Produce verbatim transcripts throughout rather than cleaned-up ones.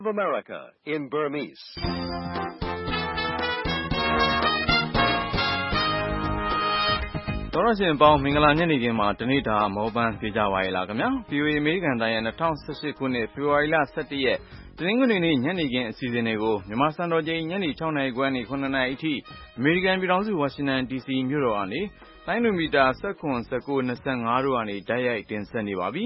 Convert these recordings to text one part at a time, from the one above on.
of America in Burmese. တော်ရရှင်ပေါင်းမင်္ဂလာညနေခင်းမှာတနေ့တာမောပန်းပြကြပါရဲ့လားခင်ဗျာ ဗီအိုအေ အမေရိကန်တိုင်းရဲ့၂၀၁၈ခုနှစ်ဖေဖော်ဝါရီလ၁၁ရက်တနင်္ဂနွေနေ့ညနေခင်းအစီအစဉ်တွေကိုမြန်မာစံတော်ချိန်ညနေ၆နာရီခွဲနဲ့၇နာရီအထိအမေရိကန်ပြည်ထောင်စုဝါရှင်တန်ဒီစီမြို့တော်ကနေတိုင်းလူမီတာ၁၇ ၁၉ ၂၅တို့ကနေတိုက်ရိုက်တင်ဆက်နေပါပြီ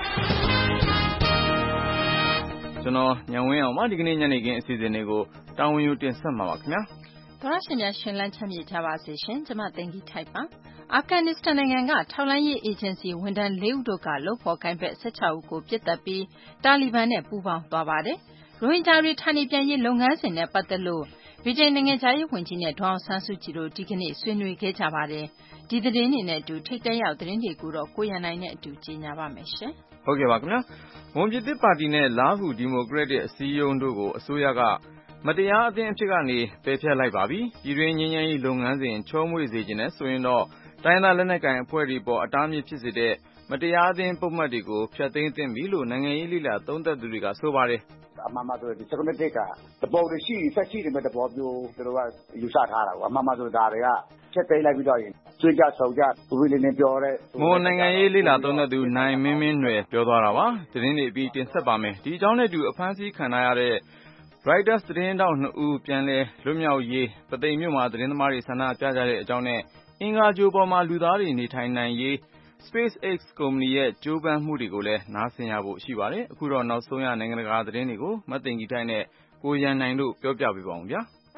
ကျွန်တော်ညံဝင်းအောင်ပါဒီကနေ့ညနေခင်းအစီအစဉ်တွေကိုတာဝန်ယူတင်ဆက်မှာပါခင်ဗျာသောရရှင်များရှင်လန်းချမ်းမြေကြပါစေရှင်ကျွန်မသိင်္ဂီထိုက်ပါအာဖဂန်နစ္စတန်နိုင်ငံကထောက်လှမ်းရေးအေဂျင်စီဝန်ထမ်း၄ဦးတို့ကလုပ်ဖော်ကိုင်ဖက်၁၆ဦးကိုပြစ်တက်ပြီးတာလီဘန်နဲ့ပူးပေါင်းသွားပါတယ်ရိုဟင်ဂျာတွေဌာနေပြန်ရေးလုပ်ငန်းစဉ်နဲ့ပတ်သက်လို့ဗြိတိန်နိုင်ငံသားရေးဝန်ကြီးနဲ့ဒေါအောင်ဆန်းစုကြည်တို့ဒီကနေ့ဆွေးနွေးခဲ့ကြပါတယ်ဒီသတင်းတွေနဲ့အတူထိတ်တဲရောက်သတင်းတွေကိုတော့ကိုရနိုင်နဲ့အတူကြီးညာပါမယ်ရှင်ဟုတ်ကဲ့ပါခင်ဗျာဝန်ပြည်သစ်ပါတီနဲ့လားဟူဒီမိုကရက်တစ်အစည်းအရုံးတို့ကိုအစိုးရကမတရားအသင်းအဖြစ်ကနေပယ်ဖျက်လိုက်ပါပြီပြည်တွင်းငြိမ်းချမ်းရေးလုပ်ငန်းစဉ်ချောမွေ့စေခြင်းနဲ့ဆိုရင်တော့တိုင်းသားလက်နက်ကိုင်အဖွဲ့တွေပေါ်အတားမြစ်ဖြစ်စေတဲ့မတရားအသင်းပုံမှန်တွေကိုဖျက်သိမ်းသင့်ပြီလို့နိုင်ငံရေးလိလာသုံးသပ်သူတွေကဆိုပါတယ်အမှန်မှဆိုဒီစကမတိတ်ကတပေါ်တွေရှိဆက်ရှိတယ်မဲ့တပေါ်မျိုးသူတို့ကယူဆထားတာကွာအမှန်မှဆိုဒါတွေကချက်သိမ်းလိုက်ပြီးတော့ရင်ကျွေးကြဆုံကြဝီလင်းနေပြောတဲ့မွန်နိုင်ငံရေးလိလာသုံးသပ်သူနိုင်မင်းမင်းနွယ်ပြောသွားတာပါသတင်းတွေပြီးတင်ဆက်ပါမယ်ဒီအကြောင်းနဲ့အတူအဖမ်းဆီးခံရတဲ့Reuters သတင်းတောက်နှစ်ဦးပြန်လဲလွတ်မြောက်ရေးပသိမ်မြို့မှာသတင်းသမားတွေဆန္ဒပြကြတဲ့အကြောင်းနဲ့အင်္ဂါဂြိုဟ်ပေါ်မှာလူသားတွေနေထိုင်နိုင်ရေး SpaceX ကုမ္ပဏီရဲ့ကြိုးပမ်းမှုတွေကိုလည်းနားဆင်ရဖို့ရှိပါတယ်အခုတော့နောက်ဆုံးရနိုင်ငံတကာသတင်းတွေကိုမသိင်္ဂီထိုက်နဲ့ကိုရန်နိုင်တို့ပြောပြပေးပါဦးဗျာ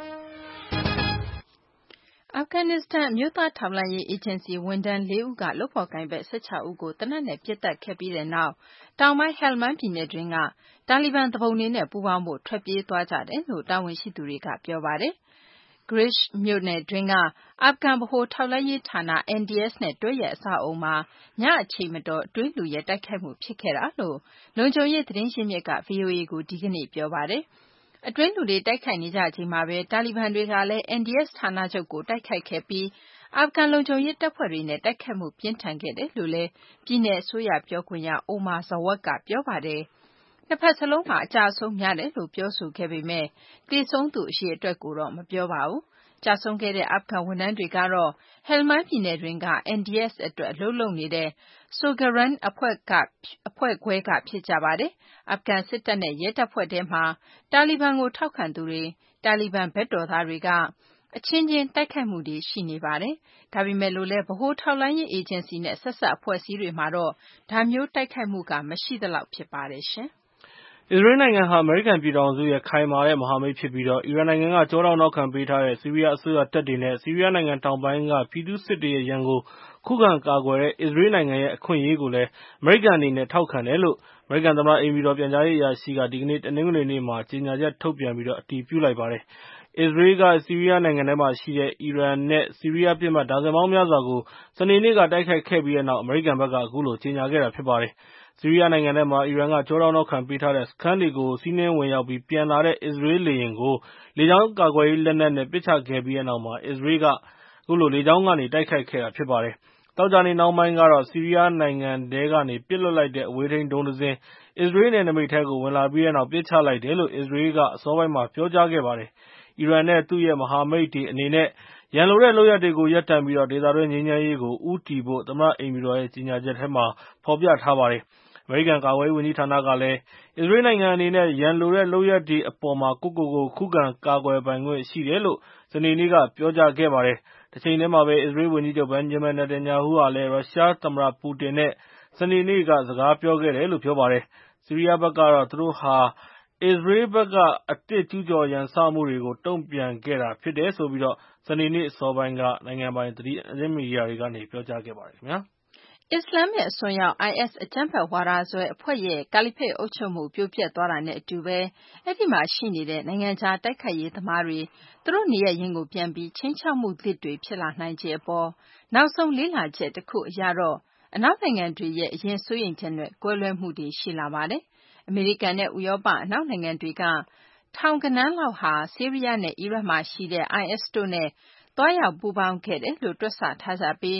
အာဖဂန်နစ္စတန်အမျိုးသားထောက်လှမ်းရေးအေဂျင်စီဝန်ထမ်း၄ဦးကလုပ်ဖော်ကိုင်ဖက်၁၆ဦးကိုသေနတ်နဲ့ပစ်သတ်ခဲ့ပြီးတဲ့နောက်တောင်ပိုင်း Helmand ပြည်နယ်တွင်းကတာလီဘန်သူပုန်တွေနဲ့ပူးပေါင်းဖို့ထွက်ပြေးသွားကြတယ်လို့တာဝန်ရှိသူတွေကပြောပါတယ်။ Grizh မြို့နယ်တွင်းကအာဖဂန်ဗဟိုထောက်လှမ်းရေးဌာန N D S နဲ့တွဲရဲ့အဆောက်အအုံမှာညအချိန်မတော်အတွင်းလူရဲ့တိုက်ခိုက်မှုဖြစ်ခဲ့တာလို့လုံခြုံရေးသတင်းရင်းမြစ်က ဗွီအိုအေကိုဒီကနေ့ပြောပါတယ်။အတွင်းလူတွေတိုက်ခိုက်နေကြချိန်မှာပဲတာလီဘန်တွေကလည်း N D S ဌာနချုပ်ကိုတိုက်ခိုက်ခဲ့ပြီးအာဖဂန်လုံခြုံရေးတပ်ဖွဲ့တွေနဲ့တိုက်ခိုက်မှုပြင်းထန်ခဲ့တယ်လို့လည်းပြည်내အစိုးရပြောခွင့်ရ Omar Zawad ကပြောပါတယ်။နှစ်ဖက်စလုံးမှာအကျအဆုံးများတယ်လို့ပြောဆိုခဲ့ပေမဲ့သေဆုံးသူအရေအတွက်ကိုတော့မပြောပါဘူး။ကျဆုံးခဲ့တဲ့အာဖဂန်ဝန်ထမ်းတွေကတော့ Helmand ပြည်နယ်တွင်းက N D S အတွက်အလုပ်လုပ်နေတဲ့ Sogaran အဖွဲ့ကအဖွဲ့ခွဲကဖြစ်ကြပါတယ်။အာဖဂန်စစ်တပ်နဲ့ရဲတပ်ဖွဲ့ထဲမှာတာလီဘန်ကိုထောက်ခံသူတွေတာလီဘန်ဘက်တော်သားတွေကအချင်းချင်းတိုက်ခိုက်မှုတွေရှိနေပါတယ်။ဒါပေမဲ့လို့လည်းဗဟိုထောက်လှမ်းရေးအေဂျင်စီနဲ့ဆက်စပ်အဖွဲ့အစည်းတွေမှာတော့ဒါမျိုးတိုက်ခိုက်မှုကမရှိသလောက်ဖြစ်ပါတယ်ရှင်။အစ္စရေးနိုင်ငံဟာအမေရိကန်ပြည်ထောင်စုရဲ့ခိုင်မာတဲ့မဟာမိတ်ဖြစ်ပြီးတော့အီရန်နိုင်ငံကကြောတောင်နောက်ခံပေးထားတဲ့ဆီးရီးယားအစိုးရတပ်တွေနဲ့ဆီးရီးယားနိုင်ငံတောင်ပိုင်းကပြည်သူ့စစ်တွေရဲ့ရန်ကိုခုခံကာကွယ်တဲ့အစ္စရေးနိုင်ငံရဲ့အခွင့်အရေးကိုလည်းအမေရိကန်အနေနဲ့ထောက်ခံတယ်လို့အမေရိကန်သမ္မတအိမ်ဖြူတော်ပြန်ကြားရေးအရာရှိကဒီကနေ့တနင်္ဂနွေနေ့မှာကြေညာချက်ထုတ်ပြန်ပြီးတော့အတည်ပြုလိုက်ပါတယ်။အစ္စရေးကဆီးရီးယားနိုင်ငံထဲမှာရှိတဲ့အီရန်နဲ့ဆီးရီးယားပြည်မှဒါဇင်ပေါင်းများစွာကိုစနေနေ့ကတိုက်ခိုက်ခဲ့ပြီးတဲ့နောက်အမေရိကန်ဘက်ကအခုလိုကြေညာခဲ့တာဖြစ်ပါတယ်။ဆီးရီးယားနိုင်ငံထဲမှာအီရန်ကကြောတောင်နောက်ခံပေးထားတဲ့စခန်းတွေကိုစီးနင်းဝင်ရောက်ပြီးပြန်လာတဲ့အစ္စရေးလေယာဉ်ကိုလေကြောင်းကာကွယ်ရေးလက်နက်နဲ့ပစ်ချခဲ့ပြီးတဲ့နောက်မှာအစ္စရေးကအခုလိုလေကြောင်းကနေတိုက်ခိုက်ခဲ့တာဖြစ်ပါတယ်။သောကြာနေ့နောက်ပိုင်းကတော့ဆီးရီးယားနိုင်ငံထဲကနေပစ်လွှတ်လိုက်တဲ့အဝေးထိန်းဒုံးတစင်းအစ္စရေးနယ်နိမိတ်ထဲကိုဝင်လာပြီးတဲ့နောက်ပစ်ချလိုက်တယ်လို့အစ္စရေးကအစောပိုင်းမှာပြောကြားခဲ့ပါတယ်။အီရန်နဲ့သူ့ရဲ့မဟာမိတ်တွေအနေနဲ့ရန်လိုတဲ့လုပ်ရပ်တွေကိုရပ်တန့်ပြီးတော့ဒေသတွင်းငြိမ်းချမ်းရေးကိုဦးတည်ဖို့သမ္မတအိမ်ဖြူတော်ရဲ့ကြေညာချက်ထဲမှာဖော်ပြထားပါတယ်။အမေရိကန်ကာကွယ်ရေးဝန်ကြီးဌာနကလည်းအစ္စရေးနိုင်ငံအနေနဲ့ရန်လိုတဲ့လုပ်ရပ်တွေအပေါ်မှာကိုယ့်ကိုယ်ကိုခုခံကာကွယ်ပိုင်ခွင့်ရှိတယ်လို့စနေနေ့ကပြောကြားခဲ့ပါတယ်။တချိန်တည်းမှာပဲအစ္စရေးဝန်ကြီးချုပ်ဘန်ဂျမင်နေတန်ယာဟုကလည်းရုရှားသမ္မတပူတင်နဲ့စနေနေ့ကစကားပြောခဲ့တယ်လို့ပြောပါတယ်။ဆီးရီးယားဘက်ကတော့သူတို့ဟာအစ္စရေးဘက်ကအသစ်ကျူးကျော်ရန်စမှုတွေကိုတုံ့ပြန်ခဲ့တာဖြစ်တယ်ဆိုပြီးတော့စနေနေ့အစောပိုင်းကနိုင်ငံပိုင်သတင်းမီဒီယာတွေကနေပြောကြားခဲ့ပါတယ်ခင်ဗျာ။အစ္စလာမစ်အစွန်းရောက် I S အကြမ်းဖက်ဝါဒစွဲအဖွဲ့ရဲ့ကာလီဖိတ်အုပ်ချုပ်မှုပြိုပျက်သွားတာနဲ့အတူပဲအဲ့ဒီမှာရှိနေတဲ့နိုင်ငံခြားတိုက်ခိုက်ရေးသမားတွေသူတို့နေရပ်ရင်းကိုပြန်ပြီးချင်းချောက်မှုသစ်တွေဖြစ်လာနိုင်ခြေအပေါ်နောက်ဆုံးလေ့လာချက်တစ်ခုအရတော့အနောက်နိုင်ငံတွေရဲ့အရင်စိုးရိမ်ချက်နဲ့ကွဲလွဲမှုတွေရှိလာပါတယ်။အမေရိကန်နဲ့ဥရောပအနောက်နိုင်ငံတွေကထောင်ကနန်းလောက်ဟာဆီးရီးယားနဲ့အီရတ်မှာရှိတဲ့ I S တို့နဲ့တွားရောက်ပူးပေါင်းခဲ့တယ်လို့တွက်ဆထားကြပြီး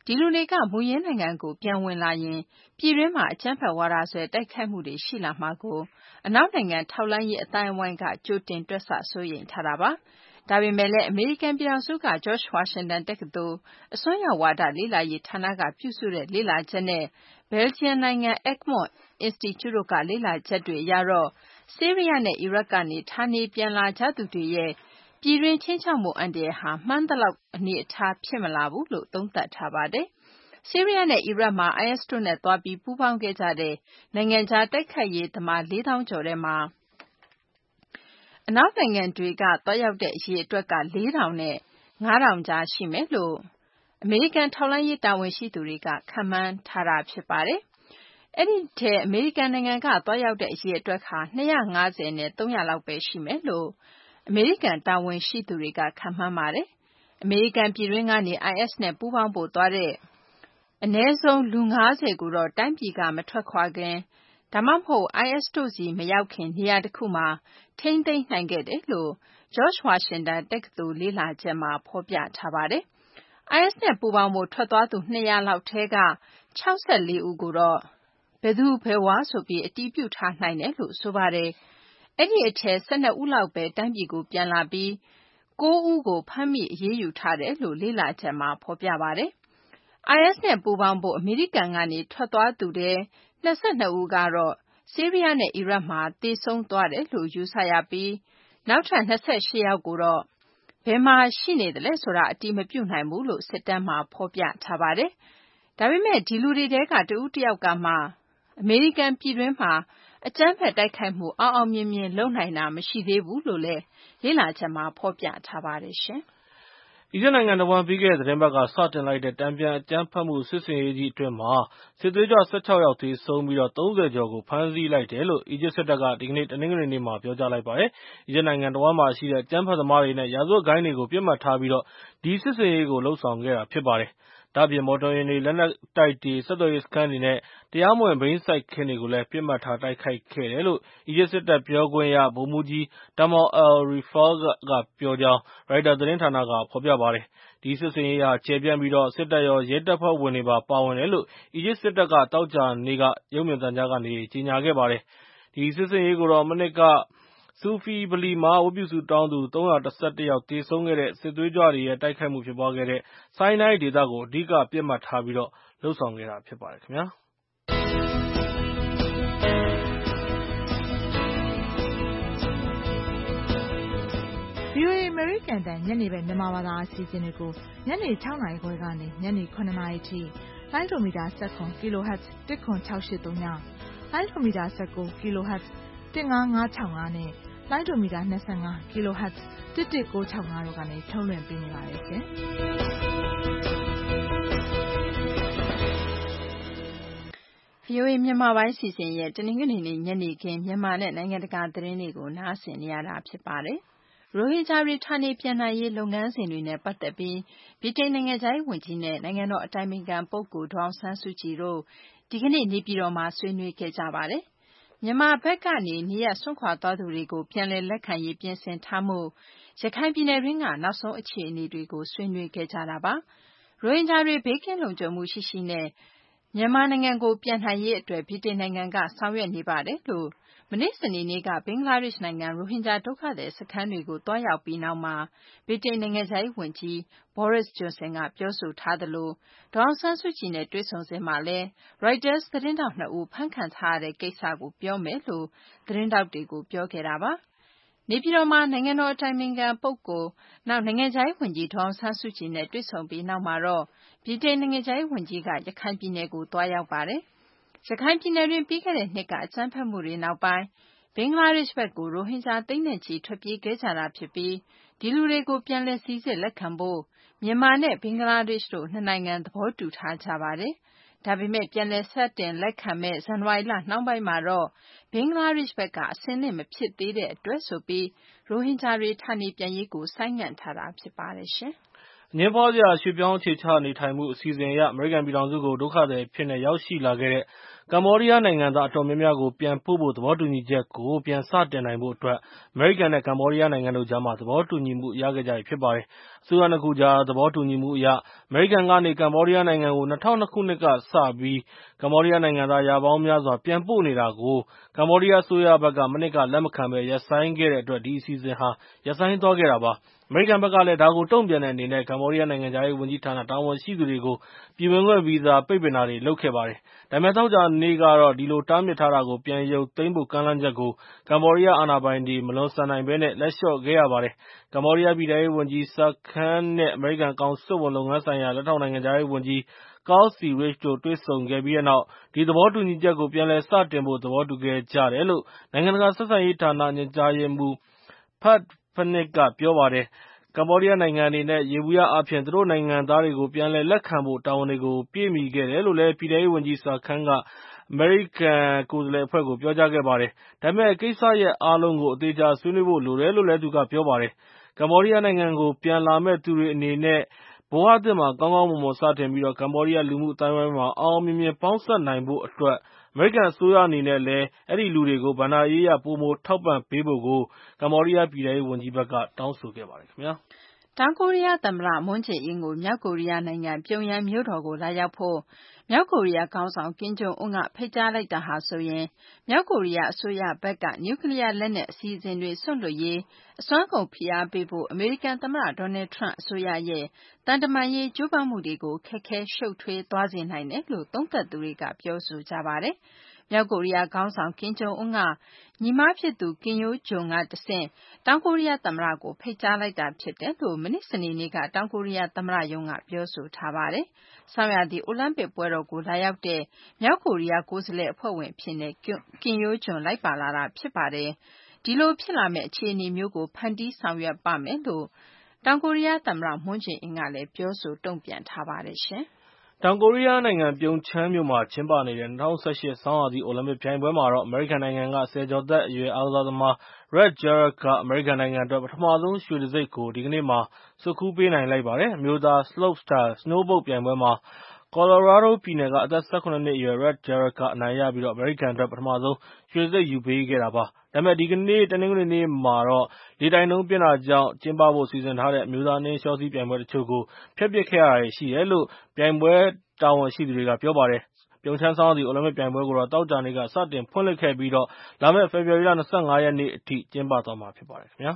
ဒီလူတွေကမူရင်းနိုင်ငံကိုပြန်ဝင်လာရင်ပြည်တွင်းမှာအကြမ်းဖက်ဝါဒစွဲတိုက်ခိုက်မှုတွေရှိလာမှာကိုအနောက်နိုင်ငံထောက်လှမ်းရေးအတိုင်းအဝိုင်းကကြိုတင်တွက်ဆစိုးရိမ်ထားတာပါ။ဒါပေမဲ့လည်းအမေရိကန်ပြည်ထောင်စုက George Washington တက္ကသိုလ်အစွန်းရောက်ဝါဒလေ့လာရေးဌာနကပြုစုတဲ့လေ့လာချက်နဲ့ Belgium နိုင်ငံ Egmont Institute တို့ကလေ့လာချက်တွေအရတော့ဆီးရီးယားနဲ့အီရတ်ကနေဌာနေပြန်လာကြသူတွေရဲ့ပြည်တွင်းချင်းချောက်မှုအန္တရာယ်ဟာမှန်းသလောက်အနေအထားဖြစ်မလာဘူးလို့သုံးသပ်ထားပါတယ်။ဆီးရီးယားနဲ့အီရတ်မှာ အိုင်အက်စ် တို့နဲ့သွားပြီးပူးပေါင်းခဲ့ကြတဲ့နိုင်ငံခြားတိုက်ခိုက်ရေးသမားလေးသောင်းကျော်ထဲမှာအနောက်နိုင်ငံတွေကသွားရောက်တဲ့အရေအတွက်ကလေးထောင်နဲ့ငါးထောင်ကြားရှိမယ်လို့အမေရိကန်ထောက်လှမ်းရေးတာဝန်ရှိသူတွေကခန့်မှန်းထားတာဖြစ်ပါတယ်။အဲ့ဒီထဲအမေရိကန်နိုင်ငံကသွားရောက်တဲ့အရေအတွက်ဟာနှစ်ရာငါးဆယ်နဲ့သုံးရာလောက်ပဲရှိမယ်လို့အမေရိကန်တာဝန်ရှိသူတွေကခန့်မှန်းပါတယ်။အမေရိကန်ပြည်တွင်းကနေ အိုင်အက်စ် နဲ့ပူးပေါင်းဖို့သွားတဲ့အနည်းဆုံးလူငါးဆယ်ကိုတော့တိုင်းပြည်ကမထွက်ခွာခင်ဒါမှမဟုတ် အိုင်အက်စ် တို့ဆီမရောက်ခင်နေရာတစ်ခုမှာထိန်းသိမ်းနိုင်ခဲ့တယ်လို့ George Washington တက္ကသိုလ်လေ့လာချက်မှာဖော်ပြထားပါတယ်။ အိုင်အက်စ် နဲ့ပူးပေါင်းဖို့ထွက်သွားသူနှစ်ရာလောက်ထဲက၆၄ဦးကိုတော့ဘယ်သူဘယ်ဝါဆိုပြီးအတည်ပြုထားနိုင်တယ်လို့ဆိုပါတယ်။အဲ့ဒီအထဲ၁၂ဦးလောက်ပဲတိုင်းပြည်ကိုပြန်လာပြီးကိုးဦးကိုဖမ်းမိအရေးယူထားတယ်လို့လေ့လာချက်မှာဖော်ပြပါတယ်။ အိုင်အက်စ် နဲ့ပူးပေါင်းဖို့အမေရိကန်ကနေထွက်သွားသူထဲ၂၂ဦးကတော့ဆီးရီးယားနဲ့အီရတ်မှာသေဆုံးသွားတယ်လို့ယူဆရပြီးနောက်ထပ်၂၈ယောက်ကိုတော့ဘယ်မှာရှိနေသလဲဆိုတာအတည်မပြုနိုင်ဘူးလို့စစ်တမ်းမှာဖော်ပြထားပါတယ်။ဒါပေမဲ့ဒီလူတွေထဲကတဦးတယောက်ကမှအမေရိကန်ပြည်တွင်းမှာအကြမ်းဖက်တိုက်ခိုက်မှုအောင်အောင်မြင်မြင်လုပ်နိုင်တာမရှိသေးဘူးလို့လည်းလေ့လာချက်မှာဖော်ပြထားပါတယ်ရှင်။အီဂျစ်နိုင်ငံတဝန်းပြီးခဲ့တဲ့သီတင်းပတ်ကစတင်လိုက်တဲ့တန်ပြန်အကြမ်းဖက်မှုစစ်ဆင်ရေးကြီးအတွင်းမှာစစ်သွေးကြွ၁၆ယောက်သေဆုံးပြီးသုံးဆယ်ကျော်ကိုဖမ်းဆီးလိုက်တယ်လို့အီဂျစ်စစ်တပ်ကဒီကနေ့တနင်္ဂနွေနေ့မှာပြောကြားလိုက်ပါတယ်။အီဂျစ်နိုင်ငံတဝန်းမှာရှိတဲ့အကြမ်းဖက်သမားတွေနဲ့ရာဇဝတ်ဂိုဏ်းတွေကိုပစ်မှတ်ထားပြီးဒီစစ်ဆင်ရေးကိုလုပ်ဆောင်ခဲ့တာဖြစ်ပါတယ်။ဒါ့အပြင်မော်တော်ယာဉ်တွေလက်နက်တိုက်တွေဆက်သွယ်ရေးစခန်းတွေနဲ့တရားမဝင်ဘိန်းစိုက်ခင်းတွေကိုလည်းပစ်မှတ်ထားတိုက်ခိုက်ခဲ့တယ်လို့အီဂျစ်စစ်တပ်ပြောခွင့်ရဗိုလ်မှူးကြီး Tamer al-Rifai ကပြောကြောင်းရိုက်တာသတင်းဌာနကဖော်ပြပါတယ်။ဒီစစ်ဆင်ရေးဟာကျယ်ပြန့်ပြီးစစ်တပ်ရောရဲတပ်ဖွဲ့ဝင်တွေပါပါဝင်တယ်လို့အီဂျစ်စစ်တပ်ကသောကြာနေ့ကရုပ်မြင်သံကြားကနေကြေညာခဲ့ပါတယ်။ဒီစစ်ဆင်ရေးကိုတော့မနှစ်ကဆူဖီဗလီမှာဝတ်ပြုဆုတောင်းသူသုံးရာ၁၁ယောက်သေဆုံးခဲ့တဲ့စစ်သွေးကြွတွေရဲ့တိုက်ခိုက်မှုဖြစ်ပွားခဲ့တဲ့ဆိုင်းနိုင်းဒေသကိုအဓိကပစ်မှတ်ထားပြီးလုပ်ဆောင်ခဲ့တာဖြစ်ပါတယ်ခင်ဗျာ။ဗွီအိုအေ အမေရိကန်အသံညနေပိုင်းမြန်မာဘာသာအစီအစဉ်တွေကိုညနေ၆နာရီခွဲကနေညနေ၇နာရီထိလိုင်းဒိုမီတာ၁၇ kHz တစ်ခွန်၆၈၃ညလိုင်းဒိုမီတာ၁၉ kHz တစ်ငါးငါး၆၅နဲ့လိုင်းဒိုမီတာ၂၅ kHz တစ်တစ်၉၆၅တို့ကနေထုတ်လွှင့်ပေးနေပါတယ်ရှင်။ဗွီအိုအေမြန်မာပိုင်းစီစဉ်ရဲ့တနင်္ဂနွေနေ့ညနေခင်းမြန်မာနဲ့နိုင်ငံတကာသတင်းတွေကိုနားဆင်နေရတာဖြစ်ပါတယ်။ရိုဟင်ဂျာတွေဌာနေပြန်နိုင်ရေးလုပ်ငန်းစဉ်တွေနဲ့ပတ်သက်ပြီးဗြိတိန်နိုင်ငံခြားရေးဝန်ကြီးနဲ့နိုင်ငံတော်အတိုင်ပင်ခံပုဂ္ဂိုလ်ဒေါ်အောင်ဆန်းစုကြည်တို့ဒီကနေ့နေပြည်တော်မှာဆွေးနွေးခဲ့ကြပါတယ်။မြန်မာဘက်ကနေနေရပ်စွန့်ခွာသွားသူတွေကိုပြန်လည်လက်ခံရေးပြင်ဆင်ထားမှုရခိုင်ပြည်နယ်တွင်းကနောက်ဆုံးအခြေအနေတွေကိုဆွေးနွေးခဲ့ကြတာပါ။ရိုဟင်ဂျာတွေဘေးကင်းလုံခြုံမှုရှိရှိနဲ့မြန်မာနိုင်ငံကိုပြန်နိုင်ရေးအတွက်ဗြိတိန်နိုင်ငံကဆောင်ရွက်နေပါတယ်လို့မနေ့စနေနေ့ကဘင်္ဂလားဒေ့ရှ်နိုင်ငံရိုဟင်ဂျာဒုက္ခသည်စခန်းတွေကိုတွားရောက်ပြီးနောက်မှာဗြိတိန်နိုင်ငံခြားရေးဝန်ကြီး Boris Johnson ကပြောဆိုထားသလိုဒေါ်အောင်ဆန်းစုကြည်နဲ့တွေ့ဆုံစဉ်မှာလည်း Reuters သတင်းထောက်နှစ်ဦးဖမ်းခံထားရတဲ့ကိစ္စကိုပြောမယ်လို့သတင်းထောက်တွေကိုပြောခဲ့တာပါ။နေပြည်တော်မှာနိုင်ငံတော်အတိုင်ပင်ခံပုဂ္ဂိုလ်နောက်နိုင်ငံခြားရေးဝန်ကြီးဒေါ်အောင်ဆန်းစုကြည်နဲ့တွေ့ဆုံပြီးနောက်မှာတော့ဗြိတိန်နိုင်ငံခြားရေးဝန်ကြီးကရခိုင်ပြည်နယ်ကိုတွားရောက်ပါတယ်။ရခိုင်ပြည်နယ်တွင်ပြီးခဲ့တဲ့နှစ်ကအကြမ်းဖက်မှုတွေနောက်ပိုင်းဘင်္ဂလားဒေ့ရှ်ဘက်ကိုရိုဟင်ဂျာသိန်းနဲ့ချီထွက်ပြေးခဲ့ကြတာဖြစ်ပြီးဒီလူတွေကိုပြန်လည်စိစစ်လက်ခံဖို့မြန်မာနဲ့ဘင်္ဂလားဒေ့ရှ်တို့နှစ်နိုင်ငံသဘောတူထားကြပါတယ်။ဒါပေမဲ့ပြန်လည်စတင်လက်ခံမဲ့ဇန်နဝါရီလနှောင်းပိုင်းမှာတော့ဘင်္ဂလားဒေ့ရှ်ဘက်ကအဆင်သင့်မဖြစ်သေးတဲ့အတွက်ဆိုပြီးရိုဟင်ဂျာတွေဌာနေပြန်ရေးကိုဆိုင်းငံ့ထားတာဖြစ်ပါတယ်ရှင်။အငြင်းပွားစရာရွှေ့ပြောင်းအခြေချနေထိုင်မှုအစီအစဉ်အရအမေရိကန်ပြည်ထောင်စုကိုဒုက္ခသည်အဖြစ်နဲ့ရောက်ရှိလာခဲ့တဲ့ကမ္ဘောဒီးယားနိုင်ငံသားအတော်များများကိုပြန်ပို့ဖို့သဘောတူညီချက်ကိုပြန်စတင်နိုင်ဖို့အတွက်အမေရိကန်နဲ့ကမ္ဘောဒီးယားနိုင်ငံတို့ကြားမှာသဘောတူညီမှုရခဲ့ကြပြီဖြစ်ပါတယ်။အစိုးရနှစ်ခုကြားသဘောတူညီမှုအရအမေရိကန်ကနေကမ္ဘောဒီးယားနိုင်ငံကို၂၀၀၂ခုနှစ်ကစပြီးကမ္ဘောဒီးယားနိုင်ငံသားရာပေါင်းများစွာပြန်ပို့နေတာကိုကမ္ဘောဒီးယားအစိုးရဘက်ကမနှစ်ကလက်မခံဘဲရပ်ဆိုင်းခဲ့တဲ့အတွက်ဒီအစီအစဉ်ဟာရပ်ဆိုင်းသွားခဲ့တာပါ။အမေရိကန်ဘက်ကလည်းဒါကိုတုံ့ပြန်တဲ့အနေနဲ့ကမ္ဘောဒီးယားနိုင်ငံသားရေးဝန်ကြီးဌာနတာဝန်ရှိသူတွေကိုပြည်ဝင်ခွင့်ဗီဇာပိတ်ပင်တာတွေလုပ်ခဲ့ပါတယ်။ဒါပေမဲ့သောကြာနေ့ကတော့ဒီလိုတားမြစ်ထားတာကိုပြန်ရုပ်သိမ်းဖို့ကမ်းလှမ်းချက်ကိုကမ္ဘောဒီးယားအာဏာပိုင်တွေမလွန်ဆန်နိုင်ဘဲနဲ့လက်လျှော့ခဲ့ရပါတယ်။ကမ္ဘောဒီးယားပြည်ထောင်ရေးဝန်ကြီး Sar Kheng နဲ့အမေရိကန်ကောင်စစ်ဝန်လုပ်ငန်းဆိုင်ရာလက်ထောက်နိုင်ငံခြားရေးဝန်ကြီး Carl Friedrich တို့တွေ့ဆုံခဲ့ပြီးတဲ့နောက်ဒီသဘောတူညီချက်ကိုပြန်လည်စတင်ဖို့သဘောတူခဲ့ကြတယ်လို့နိုင်ငံတကာဆက်ဆံရေးဌာနညွှန်ကြားရေးမှူး Pad Phnik ကပြောပါတယ်။ကမ္ဘောဒီးယားနိုင်ငံအနေနဲ့ယေဘုယျအားဖြင့်သူတို့နိုင်ငံသားတွေကိုပြန်လည်လက်ခံဖို့တာဝန်တွေကိုပြည့်မီခဲ့တယ်လို့လည်းပြည်ထောင်ရေးဝန်ကြီး Sar Kheng ကအမေရိကန်ကိုယ်စားလှယ်အဖွဲ့ကိုပြောကြားခဲ့ပါတယ်။ဒါပေမဲ့ကိစ္စရပ်အားလုံးကိုအသေးချာဆွေးနွေးဖို့လိုတယ်လို့လည်းသူကပြောပါတယ်။ကမ္ဘောဒီးယားနိုင်ငံကိုပြန်လာမယ့်သူတွေအနေနဲ့ဘဝသစ်မှာကောင်းကောင်းမွန်မွန်စတင်ပြီးကမ္ဘောဒီးယားလူမှုအသိုင်းအဝိုင်းမှာအောင်အောင်မြင်မြင်ပေါင်းစပ်နိုင်ဖို့အတွက်အမေရိကန်အစိုးရအနေနဲ့လည်းအဲဒီလူတွေကိုဘဏ္ဍာရေးအရပိုမိုထောက်ပံ့ပေးဖို့ကိုကမ္ဘောဒီးယားပြည်ထောင်ရေးဝန်ကြီးဘက်ကတောင်းဆိုခဲ့ပါတယ်ခင်ဗျာ။တောင်ကိုရီးယားသမ္မတမွန်းဂျေအင်းကိုမြောက်ကိုရီးယားနိုင်ငံပြုံယမ်းမြို့တော်ကိုလာရောက်ဖို့မြောက်ကိုရီးယားခေါင်းဆောင်ကင်ဂျုံအွန်းကဖိတ်ကြားလိုက်တာဟာဆိုရင်မြောက်ကိုရီးယားအစိုးရဘက်ကနျူကလ িয়ার လက်နက်အစီအစဉ်တွေစွန့်လွှတ်ရေးအစွမ်းကုန်ဖိအားပေးဖို့အမေရိကန်သမ္မတဒေါ်နယ်ထရန့်အစိုးရရဲ့သံတမန်ရေးကြိုးပမ်းမှုတွေကိုခက်ခဲရှုပ်ထွေးသွားစေနိုင်တယ်လို့သုံးသပ်သူတွေကပြောဆိုကြပါတယ်။မြောက်ကိုရီးယားခေါင်းဆောင်ကင်ဂျုံအွန်းကညီမဖြစ်သူကင်ယိုဂျုံကတဆင့်တောင်ကိုရီးယားသမ္မတကိုဖိတ်ကြားလိုက်တာဖြစ်တယ်လို့မနေ့စနေနေ့ကတောင်ကိုရီးယားသမ္မတရုံးကပြောဆိုထားပါတယ်။ဆောင်းရာသီအိုလံပစ်ပွဲတော်ကိုလာရောက်တဲ့မြောက်ကိုရီးယားကိုယ်စားလှယ်အဖွဲ့ဝင်အဖြစ်နဲ့ကင်ယိုဂျုံလိုက်ပါလာတာဖြစ်ပါတယ်။ဒီလိုဖြစ်လာမယ့်အခြေအနေမျိုးကိုဖန်တီးဆောင်ရွက်ပါမယ်လို့တောင်ကိုရီးယားသမ္မတမွန်းဂျေအင်းကလည်းပြောဆိုတုံ့ပြန်ထားပါတယ်ရှင်။တောင်ကိုရီးယားနိုင်ငံပြုံချမ်းမြို့မှာကျင်းပနေတဲ့၂၀၁၈ဆောင်းရာသီအိုလံပစ်ပြိုင်ပွဲမှာတော့အမေရိကန်နိုင်ငံကဆယ်ကျော်သက်အရွယ်အားကစားသမား Red Jarrett ကအမေရိကန်နိုင်ငံအတွက်ပထမဆုံးရွှေတံဆိပ်ကိုဒီကနေ့မှာဆွတ်ခူးပေးနိုင်လိုက်ပါတယ်။အမျိုးသား Slopestyle Snowboard ပြိုင်ပွဲမှာကော်လိုရာဒိုပြည်နယ်ကအသက်၁၇နှစ်အရွယ် Red Jarrett ကအနိုင်ရပြီးအမေရိကန်အတွက်ပထမဆုံးရွှေတံဆိပ်ယူပေးခဲ့တာပါ။ဒါပေမဲ့ဒီကနေ့တနင်္ဂနွေနေ့မှာတော့လေတိုက်နှုန်းပြင်းတာကြောင့်ကျင်းပဖို့စီစဉ်ထားတဲ့အမျိုးသားနှင်းလျှောစီးပြိုင်ပွဲတချို့ကိုဖျက်ပစ်ခဲ့ရတာရှိတယ်လို့ပြိုင်ပွဲတာဝန်ရှိသူတွေကပြောပါတယ်။ပြုံချမ်းဆောင်းရာသီအိုလံပစ်ပြိုင်ပွဲကိုတော့သောကြာနေ့ကစတင်ဖွင့်လှစ်ခဲ့ပြီးလာမယ့်ဖေဖော်ဝါရီလ၂၅ရက်နေ့အထိကျင်းပသွားမှာဖြစ်ပါတယ်ခင်ဗျာ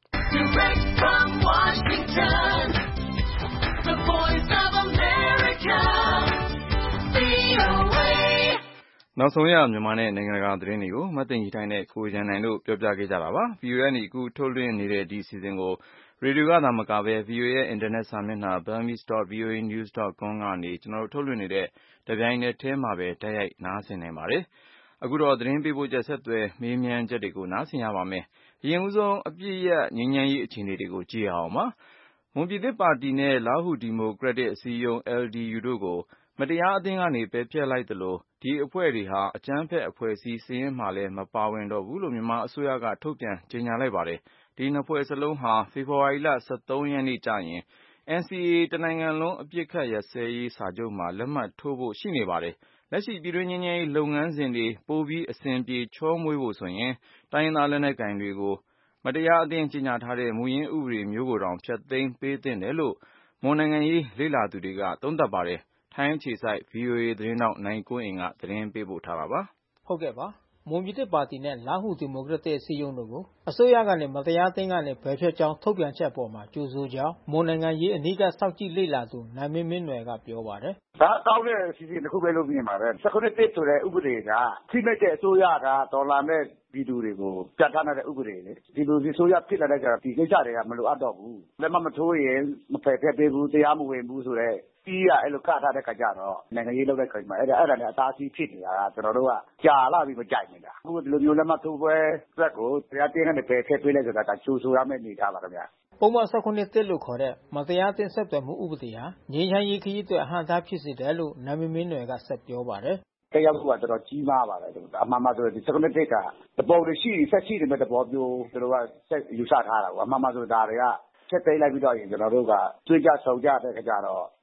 ။နောက်ဆုံးရမြန်မာနဲ့နိုင်ငံတကာသတင်းတွေကိုမသိင်ကြီးတိုင်းနဲ့ကိုရန်နိုင်တို့ပြောပြခဲ့ကြတာပါ။ ဗွီအိုအေကနေအခုထုတ်လွှင့်နေတဲ့ဒီအစီအစဉ်ကိုရေဒီယိုကသာမကဘဲ ဗွီအိုအေရဲ့အင်တာနက်စာမျက်နှာ burmese dot v o a news dot com ကနေကျွန်တော်တို့ထုတ်လွှင့်နေတဲ့တပြိုင်နက်တည်းမှာပဲတိုက်ရိုက်နားဆင်နိုင်ပါတယ်။အခုတော့သတင်းပေးပို့ချက်ဆက်သွယ်မေးမြန်းချက်တွေကိုနားဆင်ရပါမယ်။အရင်ဦးဆုံးအပြည့်ရဲ့ငြိမ်းချမ်းရေးအခြေအနေတွေကိုကြည့်ရအောင်ပါ။မွန်ပြည်သစ်ပါတီနဲ့လားဟူဒီမိုကရက်တစ်အစည်းအရုံး L D U တို့ကိုမတရားအသင်းကနေပယ်ဖျက်လိုက်သလိုဒီအဖွဲ့တွေဟာအကြမ်းဖက်အဖွဲ့အစည်းစာရင်းမှာလည်းမပါဝင်တော့ဘူးလို့မြန်မာအစိုးရကထုတ်ပြန်ကြေညာလိုက်ပါတယ်။ဒီနှစ်ဖွဲ့စလုံးဟာဖေဖော်ဝါရီလ၁၃ရက်နေ့ကျရင် N C A တနိုင်ငံလုံးအပစ်အခတ်ရပ်စဲရေးစာချုပ်မှာလက်မှတ်ထိုးဖို့ရှိနေပါတယ်။လက်ရှိပြည်တွင်းငြိမ်းချမ်းရေးလုပ်ငန်းစဉ်တွေပိုပြီးအဆင်ပြေချောမွေ့ဖို့ဆိုရင်တိုင်းရင်းသားလက်နက်ကိုင်တွေကိုမတရားအသင်းကြေညာထားတဲ့မူရင်းဥပဒေမျိုးကိုတောင်ဖျက်သိမ်းပေးသင့်တယ်လို့မွန်နိုင်ငံရေးလေ့လာသူတွေကသုံးသပ်ပါတယ်။ထိုင်းအခြေစိုက် ဗွီအိုအေသတင်းထောက်နိုင်ကွန်းအိန်ကသတင်းပေးပို့ထားတာပါ။ဟုတ်ကဲ့ပါ။မွန်ပြည်သစ်ပါတီနဲ့လားဟူဒီမိုကရက်တစ်အစည်းအရုံးတို့ကိုအစိုးရကနေမတရားအသင်းကနေပယ်ဖျက်ကြောင်းထုတ်ပြန်ချက်အပေါ်မှာကြိုဆိုကြောင်းမွန်နိုင်ငံရေးအနီးကပ်စောင့်ကြည့်လေ့လာသူနိုင်မင်းမင်းနွယ်ကပြောပါတယ်။ဒါကောင်းတဲ့အစီအစဉ်တစ်ခုပဲလို့မြင်ပါတယ်။၁၉တစ်ဆိုတဲ့ဥပဒေကထိမဲ့တဲ့အစိုးရကဒေါ်လာနဲ့ပြည်သူတွေကိုပြတ်ထားတဲ့ဥပဒေလေဒီလိုဒီဆိုရဖြစ်လာတဲ့ကြဒီကိစ္စတွေကမလိုအပ်တော့ဘူးလက်မမထိုးရင်မဖယ်ဖက်ပေးဘူးတရားမဝင်ဘူးဆိုတော့ပြီးရအဲ့လိုကထားတဲ့ခါကျတော့နိုင်ငံရေးလုပ်တဲ့ခါမှာအဲ့ဒါအဲ့ဒါနဲ့အသားစီးဖြစ်နေတာကကျွန်တော်တို့ကကြာလာပြီးမကြိုက်နေတာအခုဒီလိုမျိုးလက်မထိုးပွဲအတွက်ကိုတရားတင်းကနေပယ်ဖက်ပေးလိုက်ဆိုတာကကျိုးဆိုရမယ့်နေသားပါခင်ဗျာပုံမှန်၁၉တစ်လို့ခေါ်တဲ့မတရားတင်ဆက်သွယ်မှုဥပဒေဟာငြိမ်းချမ်းရေးခရီးအတွက်အဟန့်အတားဖြစ်စေတယ်လို့နာမည်မင်းနွယ်ကဆက်ပြောပါတယ်တရားမှုကတော်တော်ကြီးမားပါတယ်အမှန်မှဆိုဒီ၁၉တစ်ကတပေါ်ရှိဆက်ရှိတဲ့တပေါ်မျိုးတို့ကဆက်ယူဆထားတာပေါ့အမှန်မှဆိုဒါတွေကချက်သိမ်းလိုက်ပြီးတော့ရင်ကျွန်တော်တို့ကတွေးကြဆုံကြတဲ့ခါကျတော့